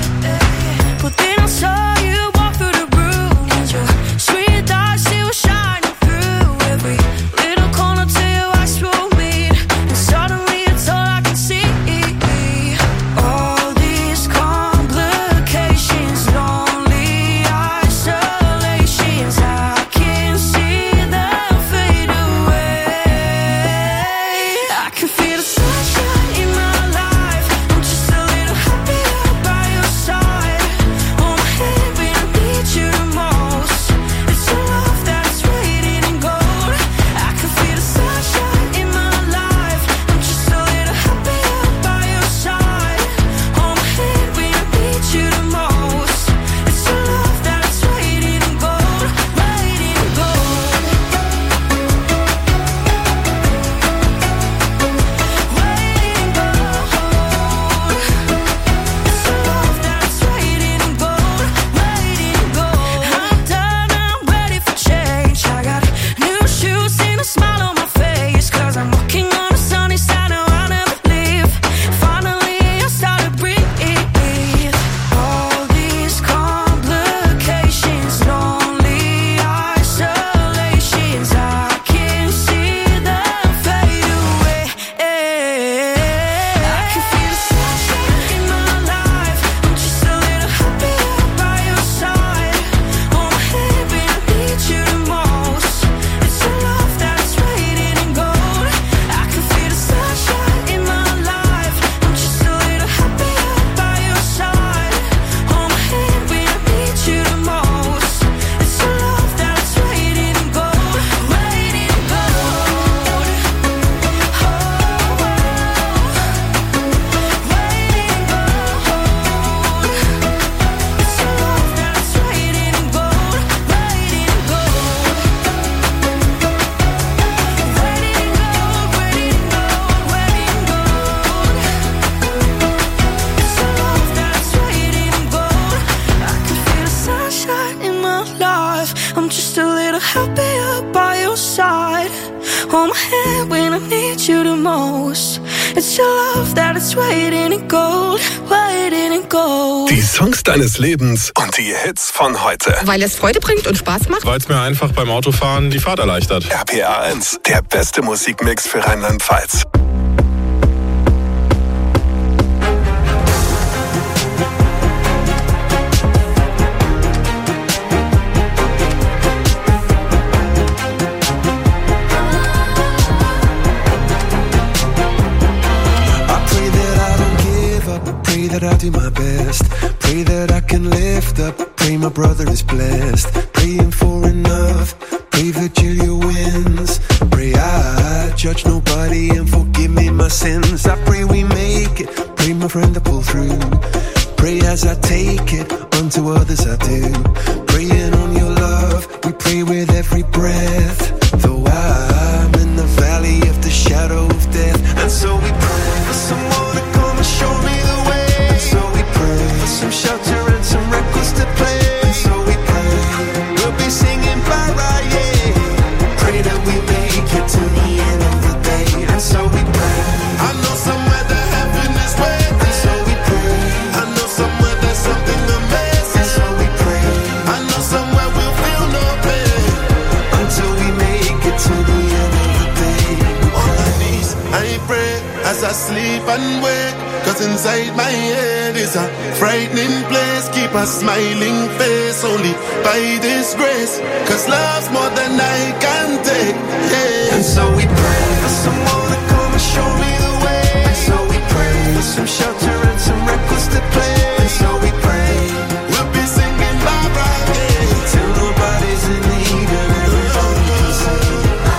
But then I saw you walk through the room, and your sweet eyes, they were shining through every little corner to your eyes roll me, and suddenly it's all I can see. All these complications, lonely just a little happier by your side. Hold my hand when I need you the most. It's your love that is waiting in gold, waiting in gold. Die Songs deines Lebens und die Hits von heute. Weil es Freude bringt und Spaß macht. Weil es mir einfach beim Autofahren die Fahrt erleichtert. R P R eins, der beste Musikmix für Rheinland-Pfalz. That I do my best, pray that I can lift up, pray my brother is blessed, praying for enough, pray Virgilia wins, pray I judge nobody and forgive me my sins, I pray we make it, pray my friend to pull through, pray as I take it, unto others I do, praying on your love, we pray with every breath, though I'm in the valley of the shadow of death, and so we pray for someone to come and show me the way. So we pray for some shelter and some records to play. And so we pray we'll be singing bye-bye, yeah. Pray that we make it to the end of the day. And so we pray. I know somewhere the heaven is waiting. And so we pray. I know somewhere there's something amazing. And so we pray. I know somewhere we'll feel no pain until we make it to the end of the day. On my knees, I pray as I sleep and wake. Cause inside my head is a frightening place. Keep a smiling face only by this grace. Cause love's more than I can take, yeah. And so we pray for someone to come and show me the way. And so we pray for some shelter and some records to play. And so we pray we'll be singing bye-bye, yeah. Till nobody's in need and everybody can sing.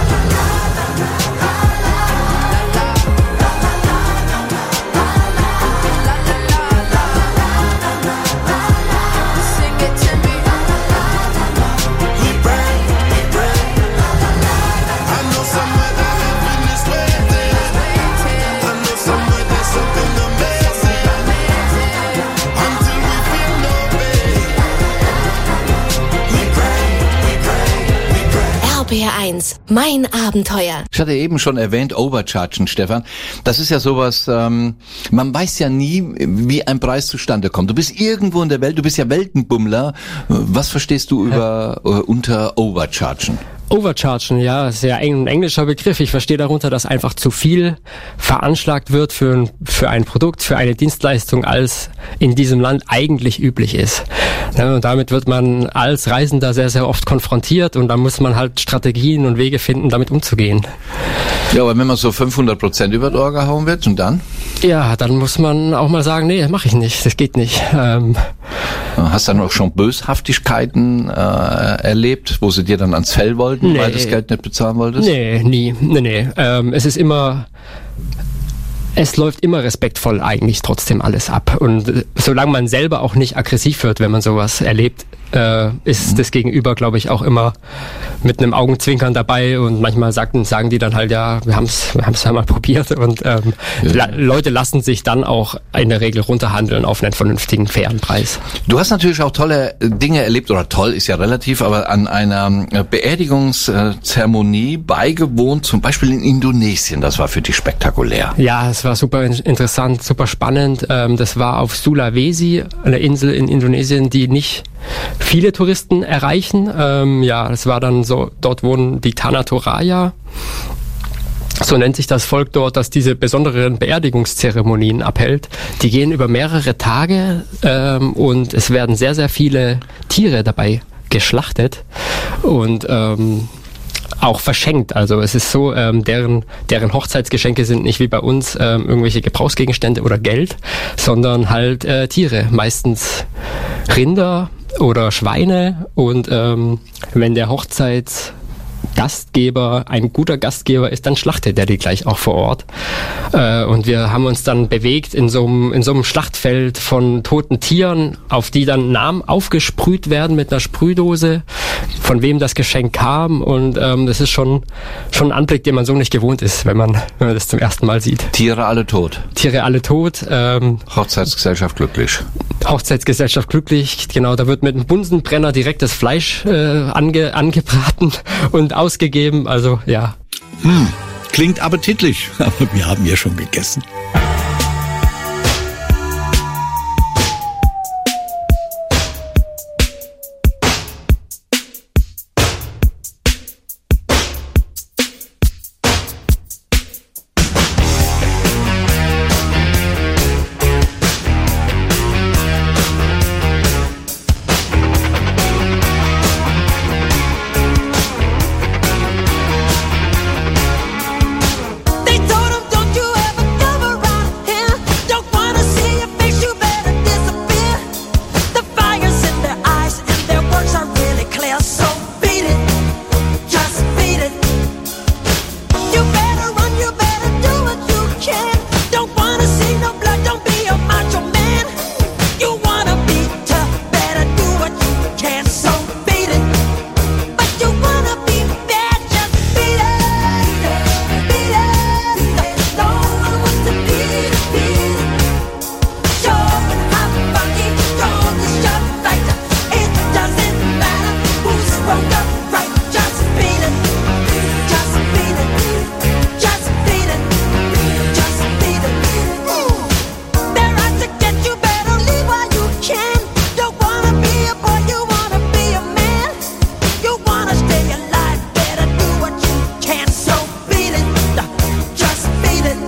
R P R eins, mein Abenteuer. Ich hatte eben schon erwähnt, Overchargen, Stefan. Das ist ja sowas, ähm, man weiß ja nie, wie ein Preis zustande kommt. Du bist irgendwo in der Welt, du bist ja Weltenbummler. Was verstehst du über äh, unter Overchargen? Overchargen, ja, ist ja ein englischer Begriff. Ich verstehe darunter, dass einfach zu viel veranschlagt wird für ein, für ein Produkt, für eine Dienstleistung, als in diesem Land eigentlich üblich ist. Ja, und damit wird man als Reisender sehr, sehr oft konfrontiert und da muss man halt Strategien und Wege finden, damit umzugehen. Ja, aber wenn man so fünfhundert Prozent über die Ohr gehauen wird und dann? Ja, dann muss man auch mal sagen, nee, mache ich nicht, das geht nicht. Ähm, Hast du dann auch schon Böshaftigkeiten äh, erlebt, wo sie dir dann ans Fell wollten, nee, weil du das Geld nicht bezahlen wolltest? Nee, nie. Nee, nee. Ähm, es ist immer... Es läuft immer respektvoll eigentlich trotzdem alles ab. Und äh, solange man selber auch nicht aggressiv wird, wenn man sowas erlebt, äh, ist das Gegenüber, glaube ich, auch immer mit einem Augenzwinkern dabei. Und manchmal sagten, sagen die dann halt, ja, wir haben es wir haben's ja mal probiert. Und ähm, ja. la- Leute lassen sich dann auch in der Regel runterhandeln auf einen vernünftigen, fairen Preis. Du hast natürlich auch tolle Dinge erlebt, oder toll ist ja relativ, aber an einer Beerdigungszeremonie beigewohnt, zum Beispiel in Indonesien. Das war für dich spektakulär. Ja, es war super interessant, super spannend. Das war auf Sulawesi, eine Insel in Indonesien, die nicht viele Touristen erreichen. Ja, es war dann so, dort wohnen die Tanah Toraja. So nennt sich das Volk dort, das diese besonderen Beerdigungszeremonien abhält. Die gehen über mehrere Tage und es werden sehr, sehr viele Tiere dabei geschlachtet und ähm, auch verschenkt. Also es ist so, ähm, deren deren Hochzeitsgeschenke sind nicht wie bei uns ähm, irgendwelche Gebrauchsgegenstände oder Geld, sondern halt äh, Tiere, meistens Rinder oder Schweine. Und ähm, wenn der Hochzeits Gastgeber, ein guter Gastgeber ist, dann schlachtet er die gleich auch vor Ort. Äh, und wir haben uns dann bewegt in so einem, in so einem Schlachtfeld von toten Tieren, auf die dann Namen aufgesprüht werden mit einer Sprühdose, von wem das Geschenk kam. Und ähm, das ist schon, schon ein Anblick, den man so nicht gewohnt ist, wenn man, wenn man das zum ersten Mal sieht. Tiere alle tot. Tiere alle tot. Ähm, Hochzeitsgesellschaft glücklich. Hochzeitsgesellschaft glücklich, genau. Da wird mit einem Bunsenbrenner direkt das Fleisch äh, ange, angebraten und ausgegeben. Also ja. Hm, klingt appetitlich, aber wir haben ja schon gegessen. They told him, don't you ever come around here. Don't wanna see your face, you better disappear. The fire's in their eyes and their words are really clear. So beat it, just beat it. You better run, you better do what you can. Don't wanna see no blood, don't be a macho man. You wanna be tough, better do what you can. So beat it, but you wanna be bad, just beat it. Beat it, no one wants to beat it, beat it. Show them how funky, strong is your fighter. It doesn't matter who's wrong or right, just beat it. Just beat it, just beat it, just beat it. They're out to get you, better leave while you can. Don't wanna be a boy, you wanna be a man. You wanna stay alive, better do what you can. So beat it, just beat it.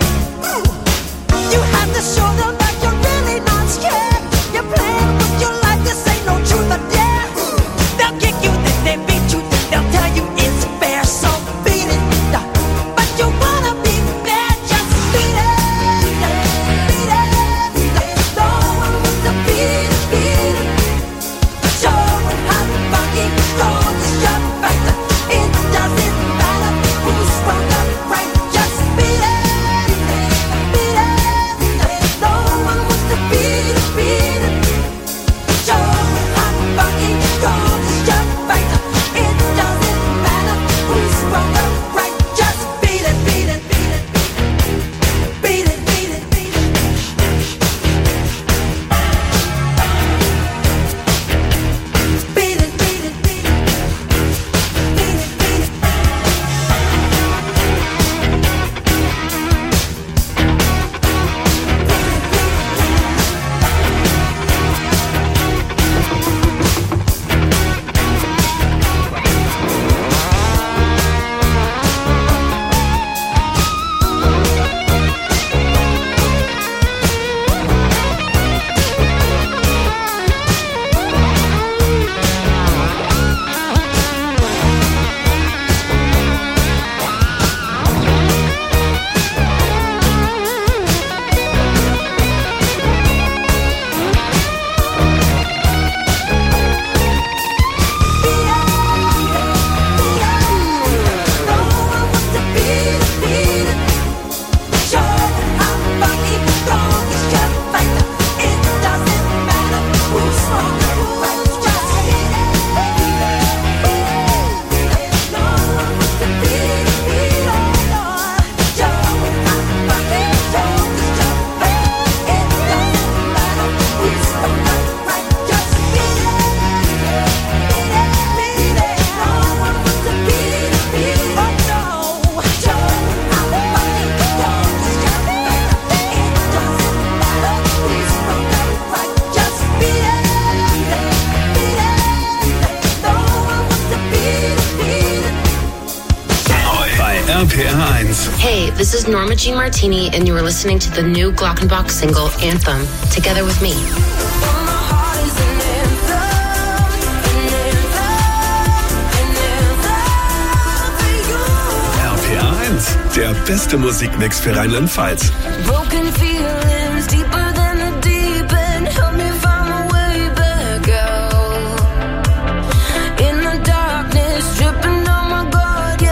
You have to show them that you're really not scared. You're playing with your life, this ain't no truth or dare. They'll kick you, then they beat you, then they'll tell you it's fair. So beat it, but you wanna be bad, just beat it. Beat it, no one wants to beat it, beat it. Show them how funky, strong is your fighter. It doesn't matter who's wrong or right, just beat it. Beat it, no one wants to beat it, beat it. Show them how funky, strong is your fighter. It doesn't matter who's wrong or right, just beat it, beat it, beat it. Beat it, beat it, beat it. Beat it, beat it, beat it. Beat it, beat it. R P R eins. Hey, this is Norma Jean Martini, and you are listening to the new Glockenbach single, Anthem, Together With Me. R P R eins, der beste Musikmix für Rheinland-Pfalz. Broken feelings deeper than the deep end. Help me find my way back out. In the darkness, dripping down my guard.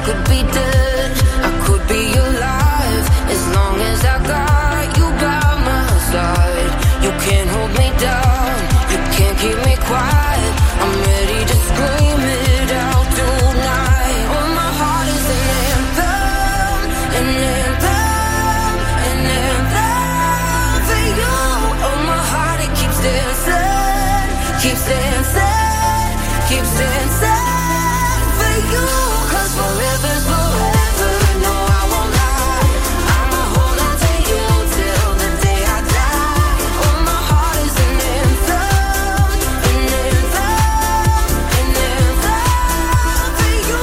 could be dead, I could be alive, as long as I got you by my side. You can't hold me down, you can't keep me quiet. I'm ready to scream it out tonight. Oh, my heart is an anthem, an anthem, an anthem for you. Oh, my heart, it keeps dancing, keeps dancing, keeps dancing for you. 'Cause forever's forever, no, I won't lie. I'ma hold on to you till the day I die. Oh, my heart is an anthem, an anthem, an anthem for you.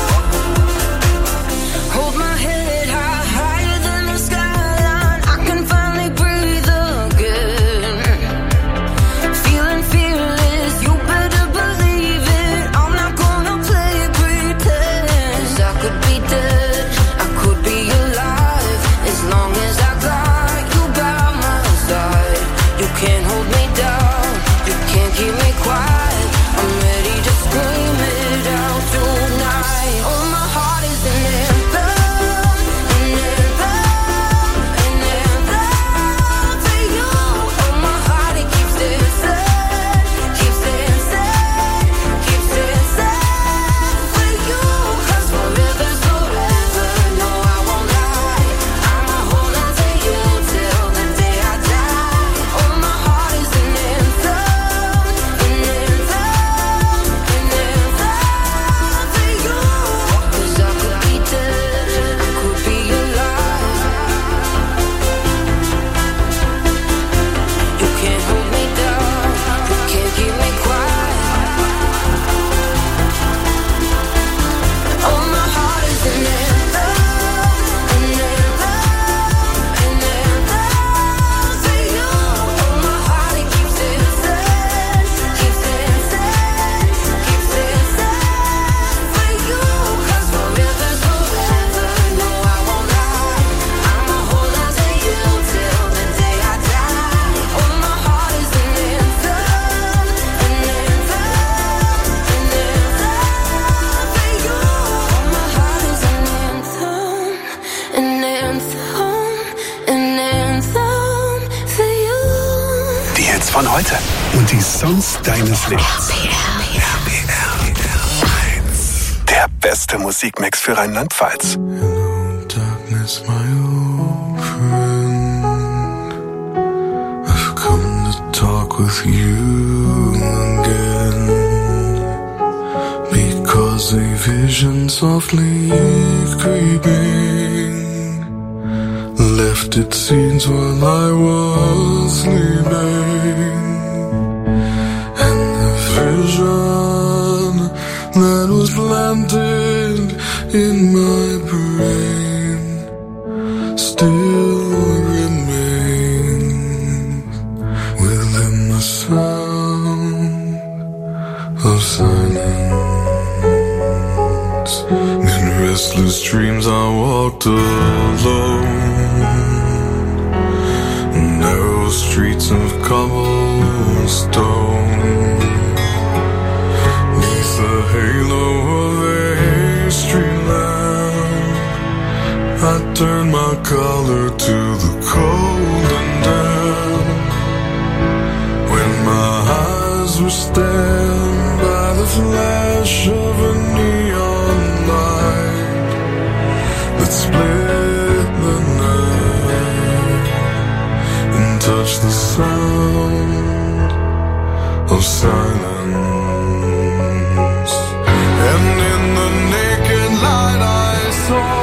Hold my head high, higher than the skyline. I can finally breathe again. Feeling fearless, you better believe it. I'm not gonna play pretend. 'Cause I could be dead, I could be alive, as long as I got you by my side. You can't hold me down, you can't keep me quiet. I'm ready to scream it out tonight. Oh, my heart is an anthem, an anthem, an anthem for you. Oh, my heart, it keeps dancing, keeps dancing, keeps dancing for you. 'Cause forever's forever, no, I won't lie. I'ma hold on to you till the day I die. Oh, my heart is an anthem, an anthem, an anthem for you. 'Cause I could be dead, I could be alive. You can't hold me down, you can't keep me quiet. Oh, my heart is an anthem, an anthem, an anthem for you. Oh, my heart, it keeps dancing, keeps dancing, keeps dancing for you. 'Cause forever's forever, no, I won't lie. I'ma hold on to you till the day I die. Oh, my heart is an anthem, an anthem, an anthem for you. Oh, my heart is an anthem, an anthem, an anthem for you. Die Hits von heute und die Songs deines Lebens. Der beste Musikmix für Rheinland-Pfalz. Darkness, my old friend. I've come to talk with you again. Because a vision softly creeping left its scenes while I was sleeping. And the vision that was planted in my brain still remains within the sound of silence. In restless dreams I walked alone, narrow streets of cobblestone. The halo of a street lamp, I turned my collar to the cold and damp. When my eyes were stabbed by the flash of a neon light that split the night and touched the sound of silence. And in the naked light I saw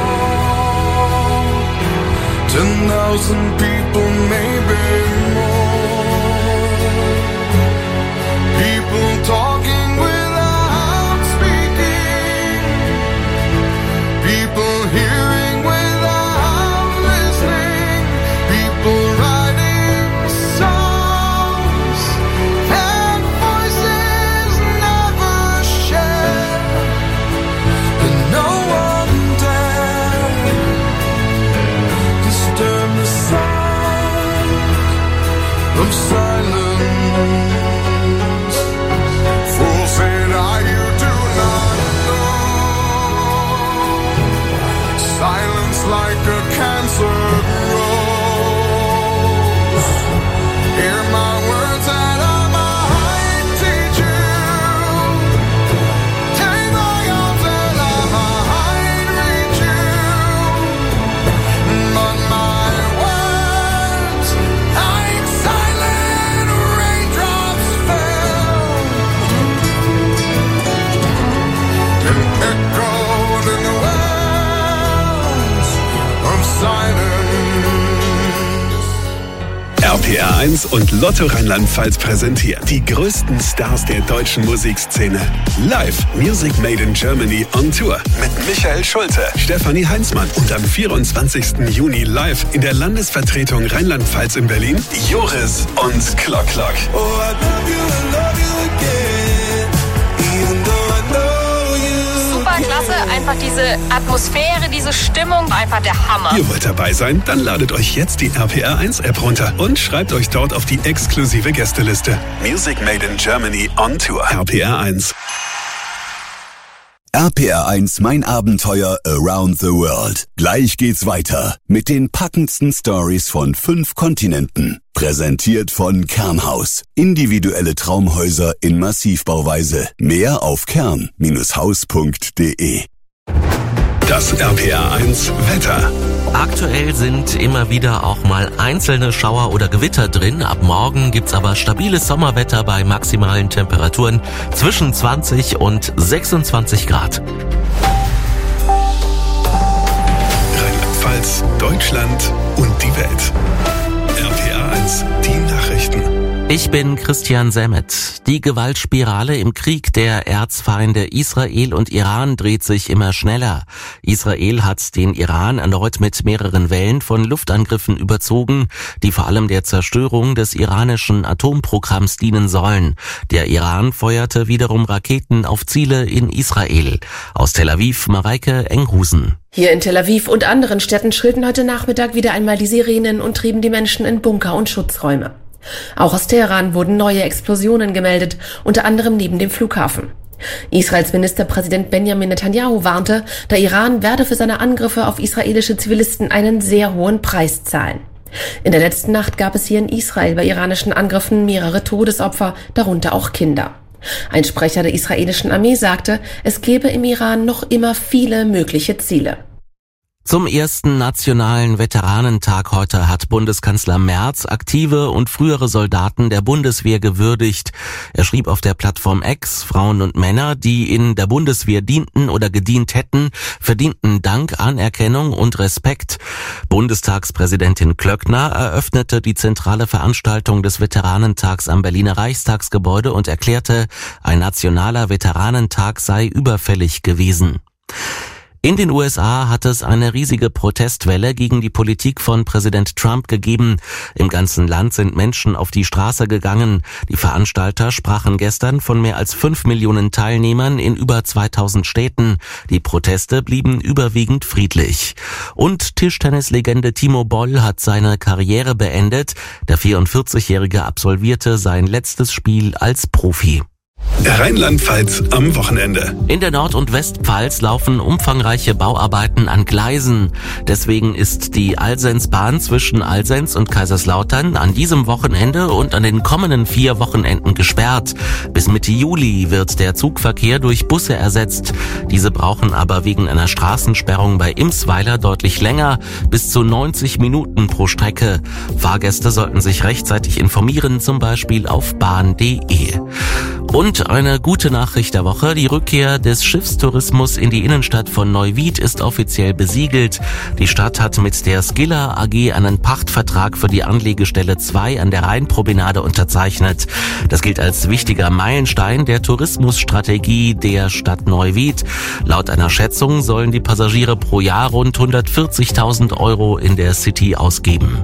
ten thousand people, maybe more. People talking without speaking, people hearing without listening, people writing songs that voices never share. And no one dared disturb the silence. eins und Lotto Rheinland-Pfalz präsentiert die größten Stars der deutschen Musikszene. Live Music Made in Germany on Tour mit Michael Schulte, Stefanie Heinzmann und am vierundzwanzigsten Juni live in der Landesvertretung Rheinland-Pfalz in Berlin Joris und Klock Klock. Oh, I love you, I love you again, even though I know you. Super klasse, einfach diese Atmosphäre, diese Stimmung, einfach der Hammer. Ihr wollt dabei sein? Dann ladet euch jetzt die R P R eins App runter und schreibt euch dort auf die exklusive Gästeliste. Music Made in Germany on Tour. R P R eins. R P R eins Mein Abenteuer Around the World. Gleich geht's weiter mit den packendsten Stories von fünf Kontinenten. Präsentiert von Kernhaus. Individuelle Traumhäuser in Massivbauweise. Mehr auf kern Haus punkt de. Das R P R eins Wetter. Aktuell sind immer wieder auch mal einzelne Schauer oder Gewitter drin. Ab morgen gibt's aber stabiles Sommerwetter bei maximalen Temperaturen zwischen zwanzig und sechsundzwanzig Grad. Rheinland-Pfalz, Deutschland und die Welt. R P R eins, die Nachrichten. Ich bin Christian Semmet. Die Gewaltspirale im Krieg der Erzfeinde Israel und Iran dreht sich immer schneller. Israel hat den Iran erneut mit mehreren Wellen von Luftangriffen überzogen, die vor allem der Zerstörung des iranischen Atomprogramms dienen sollen. Der Iran feuerte wiederum Raketen auf Ziele in Israel. Aus Tel Aviv, Mareike Enghusen. Hier in Tel Aviv und anderen Städten schrillten heute Nachmittag wieder einmal die Sirenen und trieben die Menschen in Bunker und Schutzräume. Auch aus Teheran wurden neue Explosionen gemeldet, unter anderem neben dem Flughafen. Israels Ministerpräsident Benjamin Netanyahu warnte, der Iran werde für seine Angriffe auf israelische Zivilisten einen sehr hohen Preis zahlen. In der letzten Nacht gab es hier in Israel bei iranischen Angriffen mehrere Todesopfer, darunter auch Kinder. Ein Sprecher der israelischen Armee sagte, es gebe im Iran noch immer viele mögliche Ziele. Zum ersten nationalen Veteranentag heute hat Bundeskanzler Merz aktive und frühere Soldaten der Bundeswehr gewürdigt. Er schrieb auf der Plattform X, Frauen und Männer, die in der Bundeswehr dienten oder gedient hätten, verdienten Dank, Anerkennung und Respekt. Bundestagspräsidentin Klöckner eröffnete die zentrale Veranstaltung des Veteranentags am Berliner Reichstagsgebäude und erklärte, ein nationaler Veteranentag sei überfällig gewesen. In den U S A hat es eine riesige Protestwelle gegen die Politik von Präsident Trump gegeben. Im ganzen Land sind Menschen auf die Straße gegangen. Die Veranstalter sprachen gestern von mehr als fünf Millionen Teilnehmern in über zweitausend Städten. Die Proteste blieben überwiegend friedlich. Und Tischtennislegende Timo Boll hat seine Karriere beendet. Der vierundvierzigjährige absolvierte sein letztes Spiel als Profi. Rheinland-Pfalz am Wochenende. In der Nord- und Westpfalz laufen umfangreiche Bauarbeiten an Gleisen. Deswegen ist die Alsensbahn zwischen Alsens und Kaiserslautern an diesem Wochenende und an den kommenden vier Wochenenden gesperrt. Bis Mitte Juli wird der Zugverkehr durch Busse ersetzt. Diese brauchen aber wegen einer Straßensperrung bei Imsweiler deutlich länger, bis zu neunzig Minuten pro Strecke. Fahrgäste sollten sich rechtzeitig informieren, zum Beispiel auf bahn punkt de. Und eine gute Nachricht der Woche, die Rückkehr des Schiffstourismus in die Innenstadt von Neuwied ist offiziell besiegelt. Die Stadt hat mit der Skilla A G einen Pachtvertrag für die Anlegestelle zwei an der Rheinpromenade unterzeichnet. Das gilt als wichtiger Meilenstein der Tourismusstrategie der Stadt Neuwied. Laut einer Schätzung sollen die Passagiere pro Jahr rund hundertvierzigtausend Euro in der City ausgeben.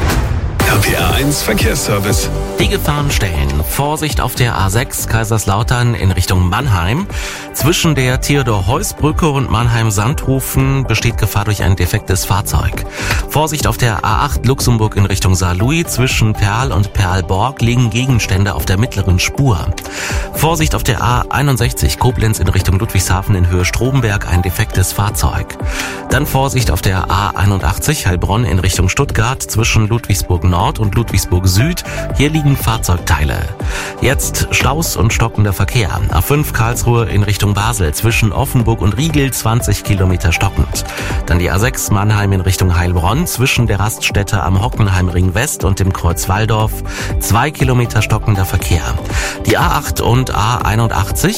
R P R eins Verkehrsservice. Die Gefahrenstellen. Vorsicht auf der A sechs Kaiserslautern in Richtung Mannheim. Zwischen der Theodor-Heuss-Brücke und Mannheim-Sandhofen besteht Gefahr durch ein defektes Fahrzeug. Vorsicht auf der A acht Luxemburg in Richtung Saarlouis. Zwischen Perl und Perlborg liegen Gegenstände auf der mittleren Spur. Vorsicht auf der A einundsechzig Koblenz in Richtung Ludwigshafen in Höhe Stromberg, ein defektes Fahrzeug. Dann Vorsicht auf der A einundachtzig Heilbronn in Richtung Stuttgart zwischen Ludwigsburg Nord und Ludwigsburg Süd. Hier liegen Fahrzeugteile. Jetzt Staus und stockender Verkehr. A fünf Karlsruhe in Richtung Basel zwischen Offenburg und Riegel zwanzig Kilometer stockend. Dann die A sechs Mannheim in Richtung Heilbronn zwischen der Raststätte am Hockenheimring West und dem Kreuz Walldorf zwei Kilometer stockender Verkehr. Die A acht und A einundachtzig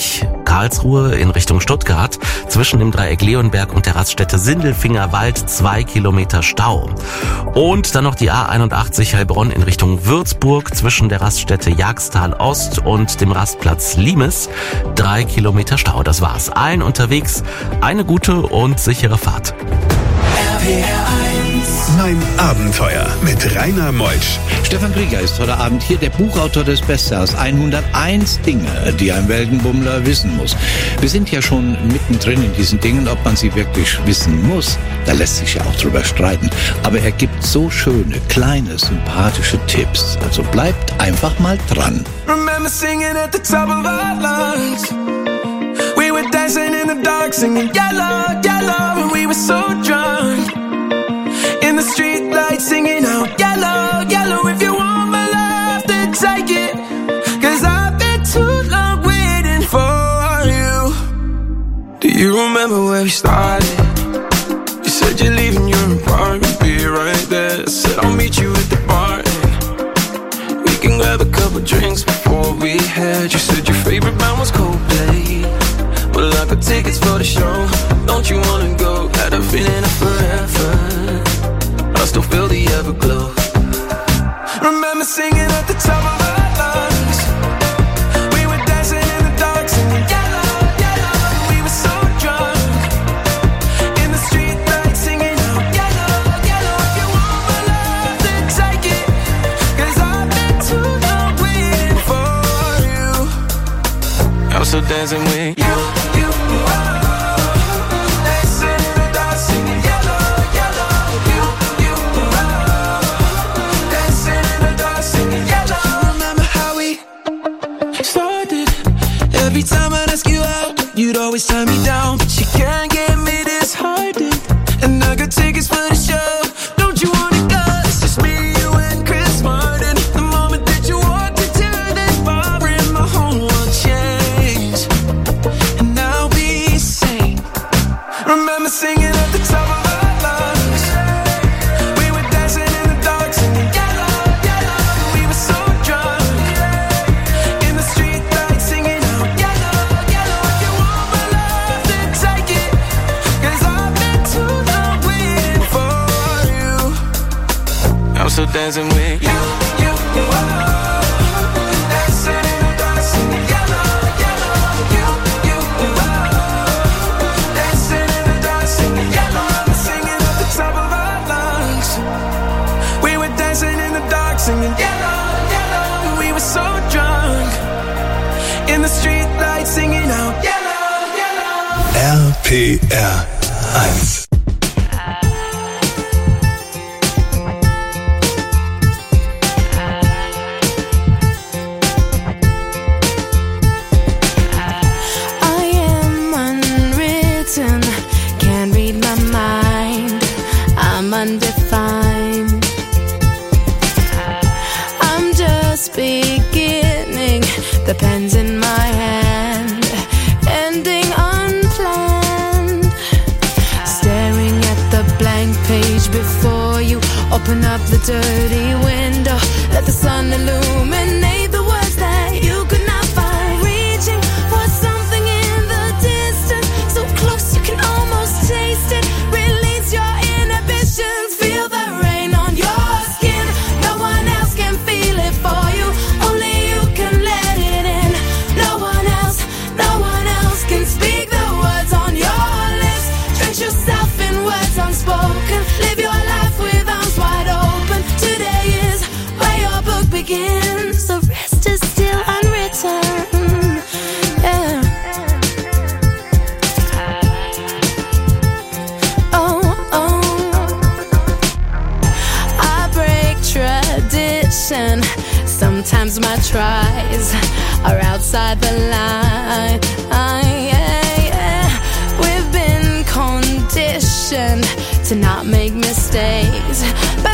Karlsruhe in Richtung Stuttgart. Zwischen dem Dreieck Leonberg und der Raststätte Sindelfingerwald zwei Kilometer Stau. Und dann noch die A einundachtzig Heilbronn in Richtung Würzburg zwischen der Raststätte Jagstal Ost und dem Rastplatz Limes. Drei Kilometer Stau. Das war's. Allen unterwegs eine gute und sichere Fahrt. R P R eins. Mein Abenteuer mit Rainer Meutsch. Stefan Krieger ist heute Abend hier, der Buchautor des Bestsellers hunderteins Dinge, die ein Weltenbummler wissen muss. Wir sind ja schon mittendrin in diesen Dingen, ob man sie wirklich wissen muss, da lässt sich ja auch drüber streiten. Aber er gibt so schöne, kleine, sympathische Tipps. Also bleibt einfach mal dran. Remember singing at the top of our lungs. We were dancing in the dark, singing yellow, yellow, and we were so drunk. In the street lights, singing out yellow, yellow. If you want my love, then take it. Cause I've been too long waiting for you. Do you remember where we started? You said you're leaving your apartment, be right there. I said I'll meet you at the bar and we can grab a couple drinks before we head. You said your favorite band was Coldplay. Well, I got tickets for the show. Don't you wanna go? Had a feeling of forever. I still feel the everglow. Remember singing at the top of our lungs. We were dancing in the dark, singing yellow, yellow. We were so drunk. In the street lights, singing out yellow, yellow. If you want my love, then take it. Cause I've been too long waiting for you. I'm still dancing with you. Every time I'd ask you out, you'd always turn me down. But you can't get me disheartened. And I got tickets for the show. Don't you wanna go? It's just me, you, and Chris Martin. The moment that you walked into this bar, in my whole world changed. And I'll be sane. Remember singing at the top of our lungs. We were dancing in the dark, singing yellow, yellow. We were so drunk. In the street lights, singing out yellow, yellow. If you want my love, then take it. Cause I've been too long waiting for you. I'm still dancing with you, you, oh. Dancing in the dark, singing yellow, yellow. You, you, oh. Dancing in the dark, singing yellow. Singing at the top of our lungs. We were dancing in the dark, singing yellow, yellow. We were so drunk. In the street lights, singing out yellow, yellow. R P R eins. I am unwritten, can't read my mind. I'm undefined. I'm just beginning, the pen's in my hand, ending unplanned. Staring at the blank page before you, open up the dirty window, let the sun illuminate the words that you could not find. Reaching for something in the distance, so close you can almost taste it. Release your inhibitions, feel the rain on your skin. No one else can feel it for you, only you can let it in. No one else, no one else can speak the words on your lips. Drench yourself in words unspoken, live your life with arms wide open. Today is where your book begins, the rest is still unwritten. Yeah. Oh, oh. I break tradition. Sometimes my tries are outside the line.